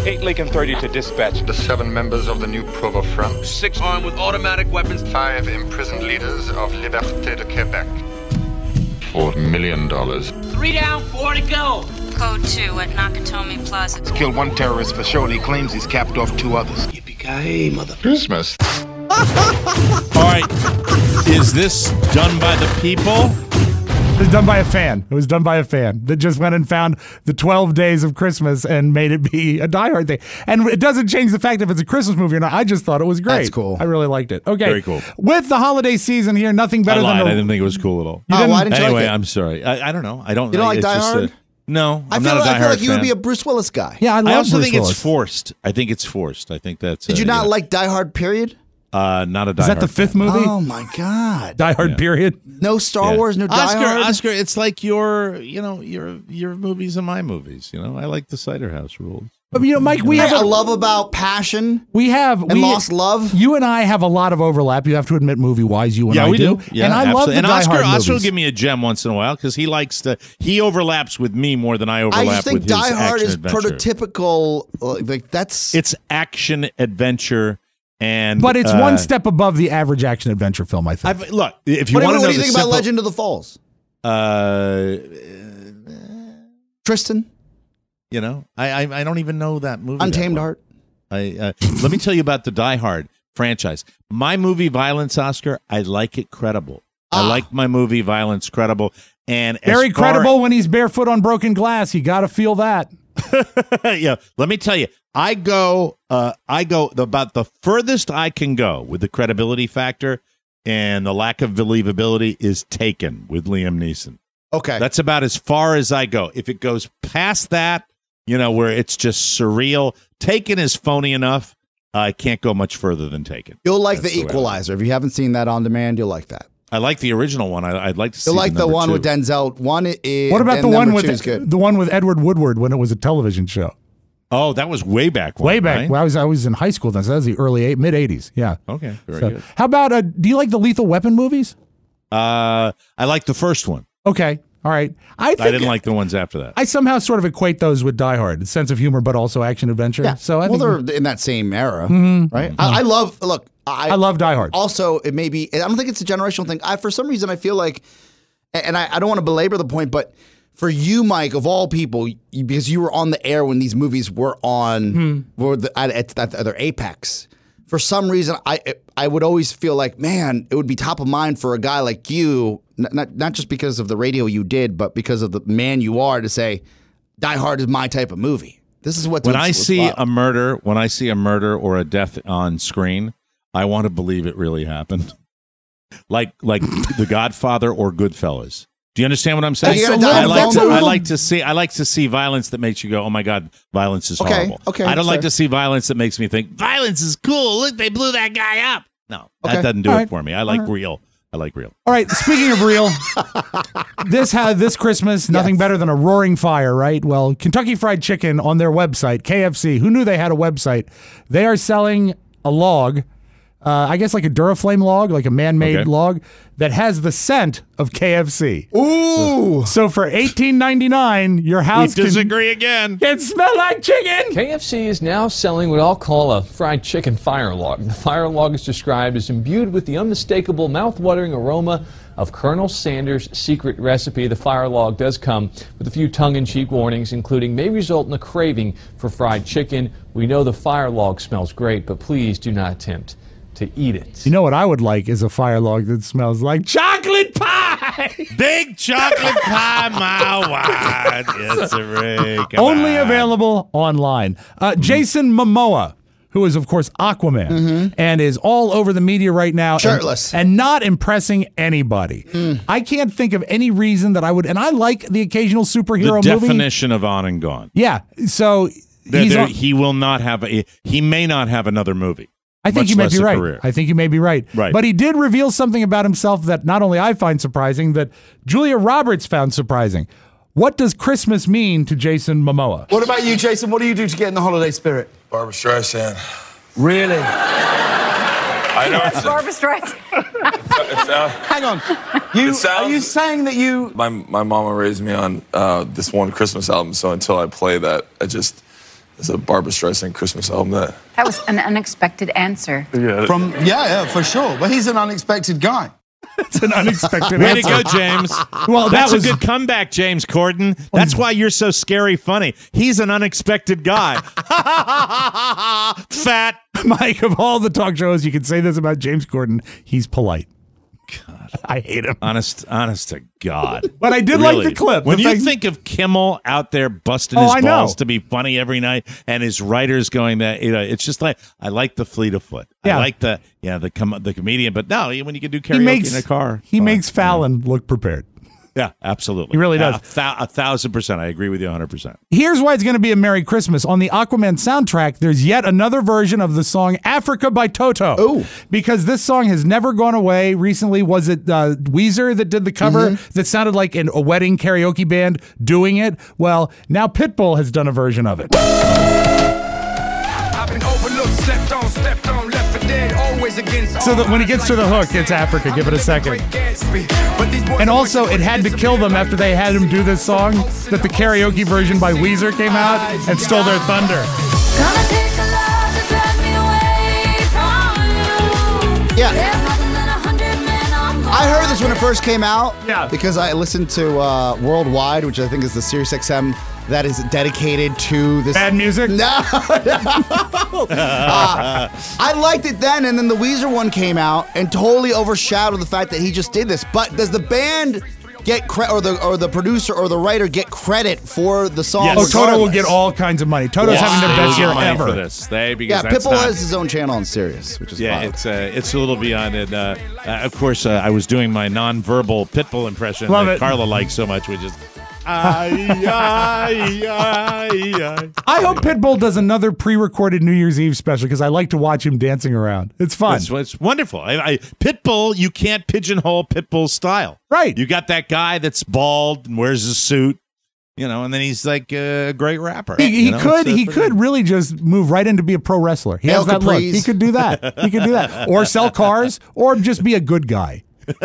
8 Lincoln 30 to dispatch. The 7 members of the new Provo Front. 6 armed with automatic weapons. 5 imprisoned leaders of Liberté de Quebec. $4 million. 3 down, 4 to go. Code 2 at Nakatomi Plaza. He's killed 1 terrorist for sure, and he claims he's capped off 2 others. Yippee-ki-yay, mother Christmas. All right. Is this done by the people? It was done by a fan. It was done by a fan that just went and found the 12 Days of Christmas and made it be a Die Hard thing. And it doesn't change the fact if it's a Christmas movie or not. I just thought it was great. That's cool. I really liked it. Okay. Very cool. With the holiday season here, nothing better I than lied. I didn't think it was cool at all. Why didn't you anyway, like it? I'm sorry. I don't know. I don't. You don't like it's Die just Hard? No, I I'm feel not a Die like Hard you would fan. be a Bruce Willis guy. Yeah, I love I also Bruce think Willis. it's forced. I think it's forced. I think that's. Did you not like Die Hard, period? Not a Die Is that Hard the 5th fan. movie? Oh, my God. Die Hard, period. No Star Wars, no Die Hard? Oscar, it's like your movies and my movies. I like the Cider House rules. But, Mike, we Hey, have I love about Passion. We have and Lost Love. You and I have a lot of overlap. You have to admit, movie-wise, you and I we do. And I love the and Die Hard Oscar movies. will give me a gem once in a while because he likes to. He overlaps with me more than I overlap I just think with his Die Hard action is adventure. prototypical. Like that's It's action adventure, and But it's one step above the average action adventure film, I think. Look, if you What want to know do you the think about simple- Legend of the Falls? Tristan? I don't even know that movie. Untamed Heart? Let me tell you about the Die Hard franchise. My movie Violence, Oscar, I like it credible. I like my movie Violence credible. And Very credible when he's barefoot on broken glass. You got to feel that. Yeah, let me tell you, I go about the furthest I can go with the credibility factor and the lack of believability is Taken with Liam Neeson. Okay. That's about as far as I go. If it goes past that, where it's just surreal, Taken is phony enough. I can't go much further than Taken. You'll like That's The way I Equalizer. If you haven't seen that on demand, you'll like that. I like the original one. I'd like to see You'll like the number one 2. with Denzel. One is, What about the one number two is with good. the one with Edward Woodward when it was a television show? Oh, that was way back when. Way back. right? Well, I was in high school then. So that was the mid 80s. Yeah. Okay, very So, good. how about do you like the Lethal Weapon movies? I like the first one. Okay. All right. I didn't like the ones after that. I somehow sort of equate those with Die Hard, the sense of humor, but also action adventure. Yeah. So I think they're in that same era, right? I love Die Hard. Also, it may be. I don't think it's a generational thing. For some reason, I feel like, and I don't want to belabor the point, but for you, Mike, of all people, because you were on the air when these movies were on, were at their apex. For some reason, I would always feel like, man, it would be top of mind for a guy like you, not just because of the radio you did, but because of the man you are, to say, Die Hard is my type of movie. This is when I see a murder or a death on screen, I want to believe it really happened. Like The Godfather or Goodfellas. Do you understand what I'm saying? I like to see violence that makes you go, "Oh my God, violence is horrible." Okay, I don't like fair. to see violence that makes me think violence is cool. Look, they blew that guy up. No, that doesn't do it for me. I like real. I like real. All right. Speaking of real, this Christmas, nothing better than a roaring fire, right? Well, Kentucky Fried Chicken on their website, KFC. Who knew they had a website? They are selling a log. I guess like a Duraflame log, like a man-made log that has the scent of KFC. Ooh! So for $18.99, your house We disagree again. can smell like chicken. KFC is now selling what I'll call a fried chicken fire log. The fire log is described as imbued with the unmistakable mouth-watering aroma of Colonel Sanders' secret recipe. The fire log does come with a few tongue-in-cheek warnings, including may result in a craving for fried chicken. We know the fire log smells great, but please do not attempt to eat it. You know what I would like is a fire log that smells like chocolate pie. Big chocolate pie, my wife. Yes, sir. Only available online. Jason Momoa, who is, of course, Aquaman, and is all over the media right now. Shirtless. And not impressing anybody. I can't think of any reason that I would, and I like the occasional superhero The movie. definition of on and gone. Yeah, so He will not have he may not have another movie. I think much you may less be a right. career. I think you may be right. Right. But he did reveal something about himself that not only I find surprising, that Julia Roberts found surprising. What does Christmas mean to Jason Momoa? What about you, Jason? What do you do to get in the holiday spirit? Barbara Streisand. Really? I know it's Barbara Streisand. Hang on. Are you saying that you... My mama raised me on this one Christmas album, so until I play that, It's a Barbra Streisand Christmas album. That was an unexpected answer. Yeah. Yeah, for sure. But he's an unexpected guy. It's an unexpected Way answer. to go, James. Well, that's that was a good comeback, James Corden. That's why you're so scary funny. He's an unexpected guy. Fat. Mike, of all the talk shows, you can say this about James Corden. He's polite. God, I hate him. Honest to God. But I did like the clip. When The you fact- think of Kimmel out there busting Oh, his I know. balls to be funny every night, and his writers going that, it's just like, I like the fleet of foot. Yeah. I like the comedian. But no, when you can do karaoke in a car, He makes Fallon look prepared. yeah, absolutely, He really does. 1,000%. I agree with you 100%. Here's why it's going to be a Merry Christmas. On the Aquaman soundtrack, there's yet another version of the song Africa by Toto. Oh. Because this song has never gone away. Recently, was it Weezer that did the cover that sounded like a wedding karaoke band doing it? Well, now Pitbull has done a version of it. I've been overlooked, slept on, stepped on, left for dead, always against So that when it gets to the hook, it's Africa. Give it a second. And also, it had to kill them after they had him do this song, that the karaoke version by Weezer came out and stole their thunder. Yeah. I heard this when it first came out. Yeah. Because I listened to Worldwide, which I think is the Sirius XM that is dedicated to this. Bad music? No. I liked it then, and then the Weezer one came out and totally overshadowed the fact that he just did this. But does the band get credit, or the producer or the writer get credit for the song? Yes. Oh, Toto will get all kinds of money. Toto's having the best year money ever. for this. Because Yeah, that's Pitbull not- has his own channel on Sirius, which is wild. it's a little beyond it. Of course, I was doing my non-verbal Pitbull impression Love that it. Carla likes so much, which is. I hope Pitbull does another pre-recorded New Year's Eve special because I like to watch him dancing around. It's fun. It's wonderful. Pitbull, you can't pigeonhole Pitbull's style. Right. You got that guy that's bald and wears a suit, and then he's like a great rapper. He could really just move right in to be a pro wrestler. He has El that look. Caprice. He could do that. He could do that. Or sell cars, or just be a good guy.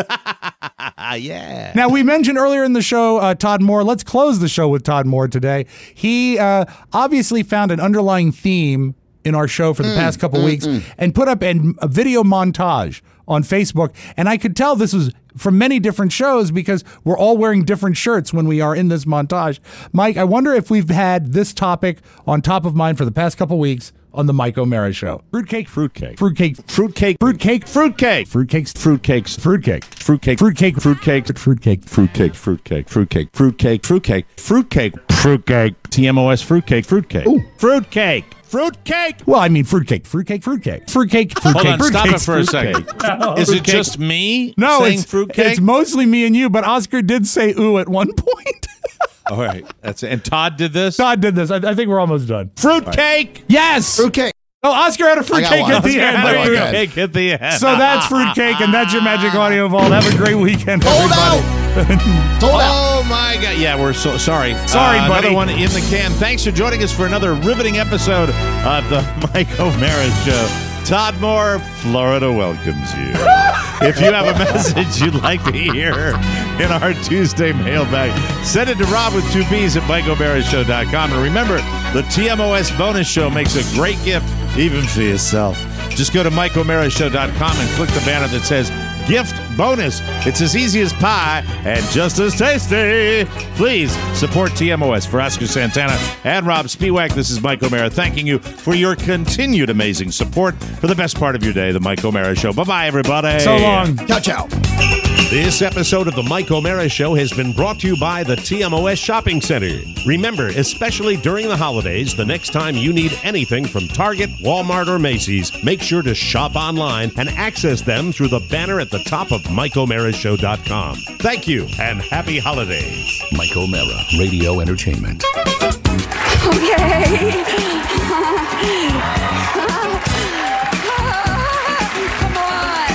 Yeah. Now, we mentioned earlier in the show Todd Moore. Let's close the show with Todd Moore today. He obviously found an underlying theme in our show for the past couple weeks and put up a video montage on Facebook. And I could tell this was from many different shows because we're all wearing different shirts when we are in this montage. Mike, I wonder if we've had this topic on top of mind for the past couple weeks on the Mike O'Mara Show. Fruitcake. Fruitcake. Fruitcake. Fruitcake. Fruitcake. Fruitcake. Fruitcakes. Fruitcakes. Fruitcake. Fruitcake. Fruitcake. Fruitcake. Fruitcake. Fruitcake. Fruitcake. Fruitcake. Fruitcake. Fruitcake. Fruitcake. Fruitcake. TMOS fruitcake. Fruitcake. Ooh. Fruitcake. Fruitcake. Well, I mean fruitcake. Fruitcake. Fruitcake. Fruitcake. Fruitcake. Hold on, stop it fruitcake, for a fruitcake. second. Is it just me No, saying it's fruitcake? It's mostly me and you, but Oscar did say ooh at one point. All right. That's it. And Todd did this? Todd did this. I think we're almost done. Fruitcake. Yes. Fruitcake. Oh, Oscar had a fruitcake one. at the Oscar end. had a There you go. fruitcake at the end. So that's fruitcake, and that's your Magic Audio Vault. Have a great weekend, Hold everybody. Oh my God! Yeah, we're so sorry. Sorry, buddy. Another one in the can. Thanks for joining us for another riveting episode of the Mike O'Mara Show. Todd Moore, Florida welcomes you. If you have a message you'd like to hear in our Tuesday mailbag, send it to Rob with 2 B's at MikeO'MaraShow.com. And remember, the TMOS bonus show makes a great gift, even for yourself. Just go to MikeO'MaraShow.com and click the banner that says Gift Bonus. It's as easy as pie and just as tasty. Please support TMOS. For Oscar Santana and Rob Spiewak, this is Mike O'Mara thanking you for your continued amazing support for the best part of your day, the Mike O'Mara Show. Bye-bye, everybody. So long. Ciao, ciao. This episode of the Mike O'Mara Show has been brought to you by the TMOS Shopping Center. Remember, especially during the holidays, the next time you need anything from Target, Walmart, or Macy's, make sure to shop online and access them through the banner at the top of MikeO'MaraShow.com. Thank you, and happy holidays. Mike O'Mara, Radio Entertainment. Okay. Come on.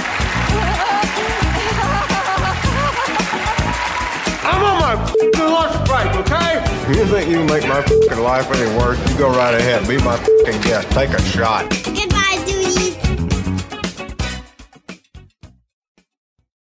I'm on my lunch break, okay? You think you can make my life any worse? You go right ahead. Be my guest. Take a shot.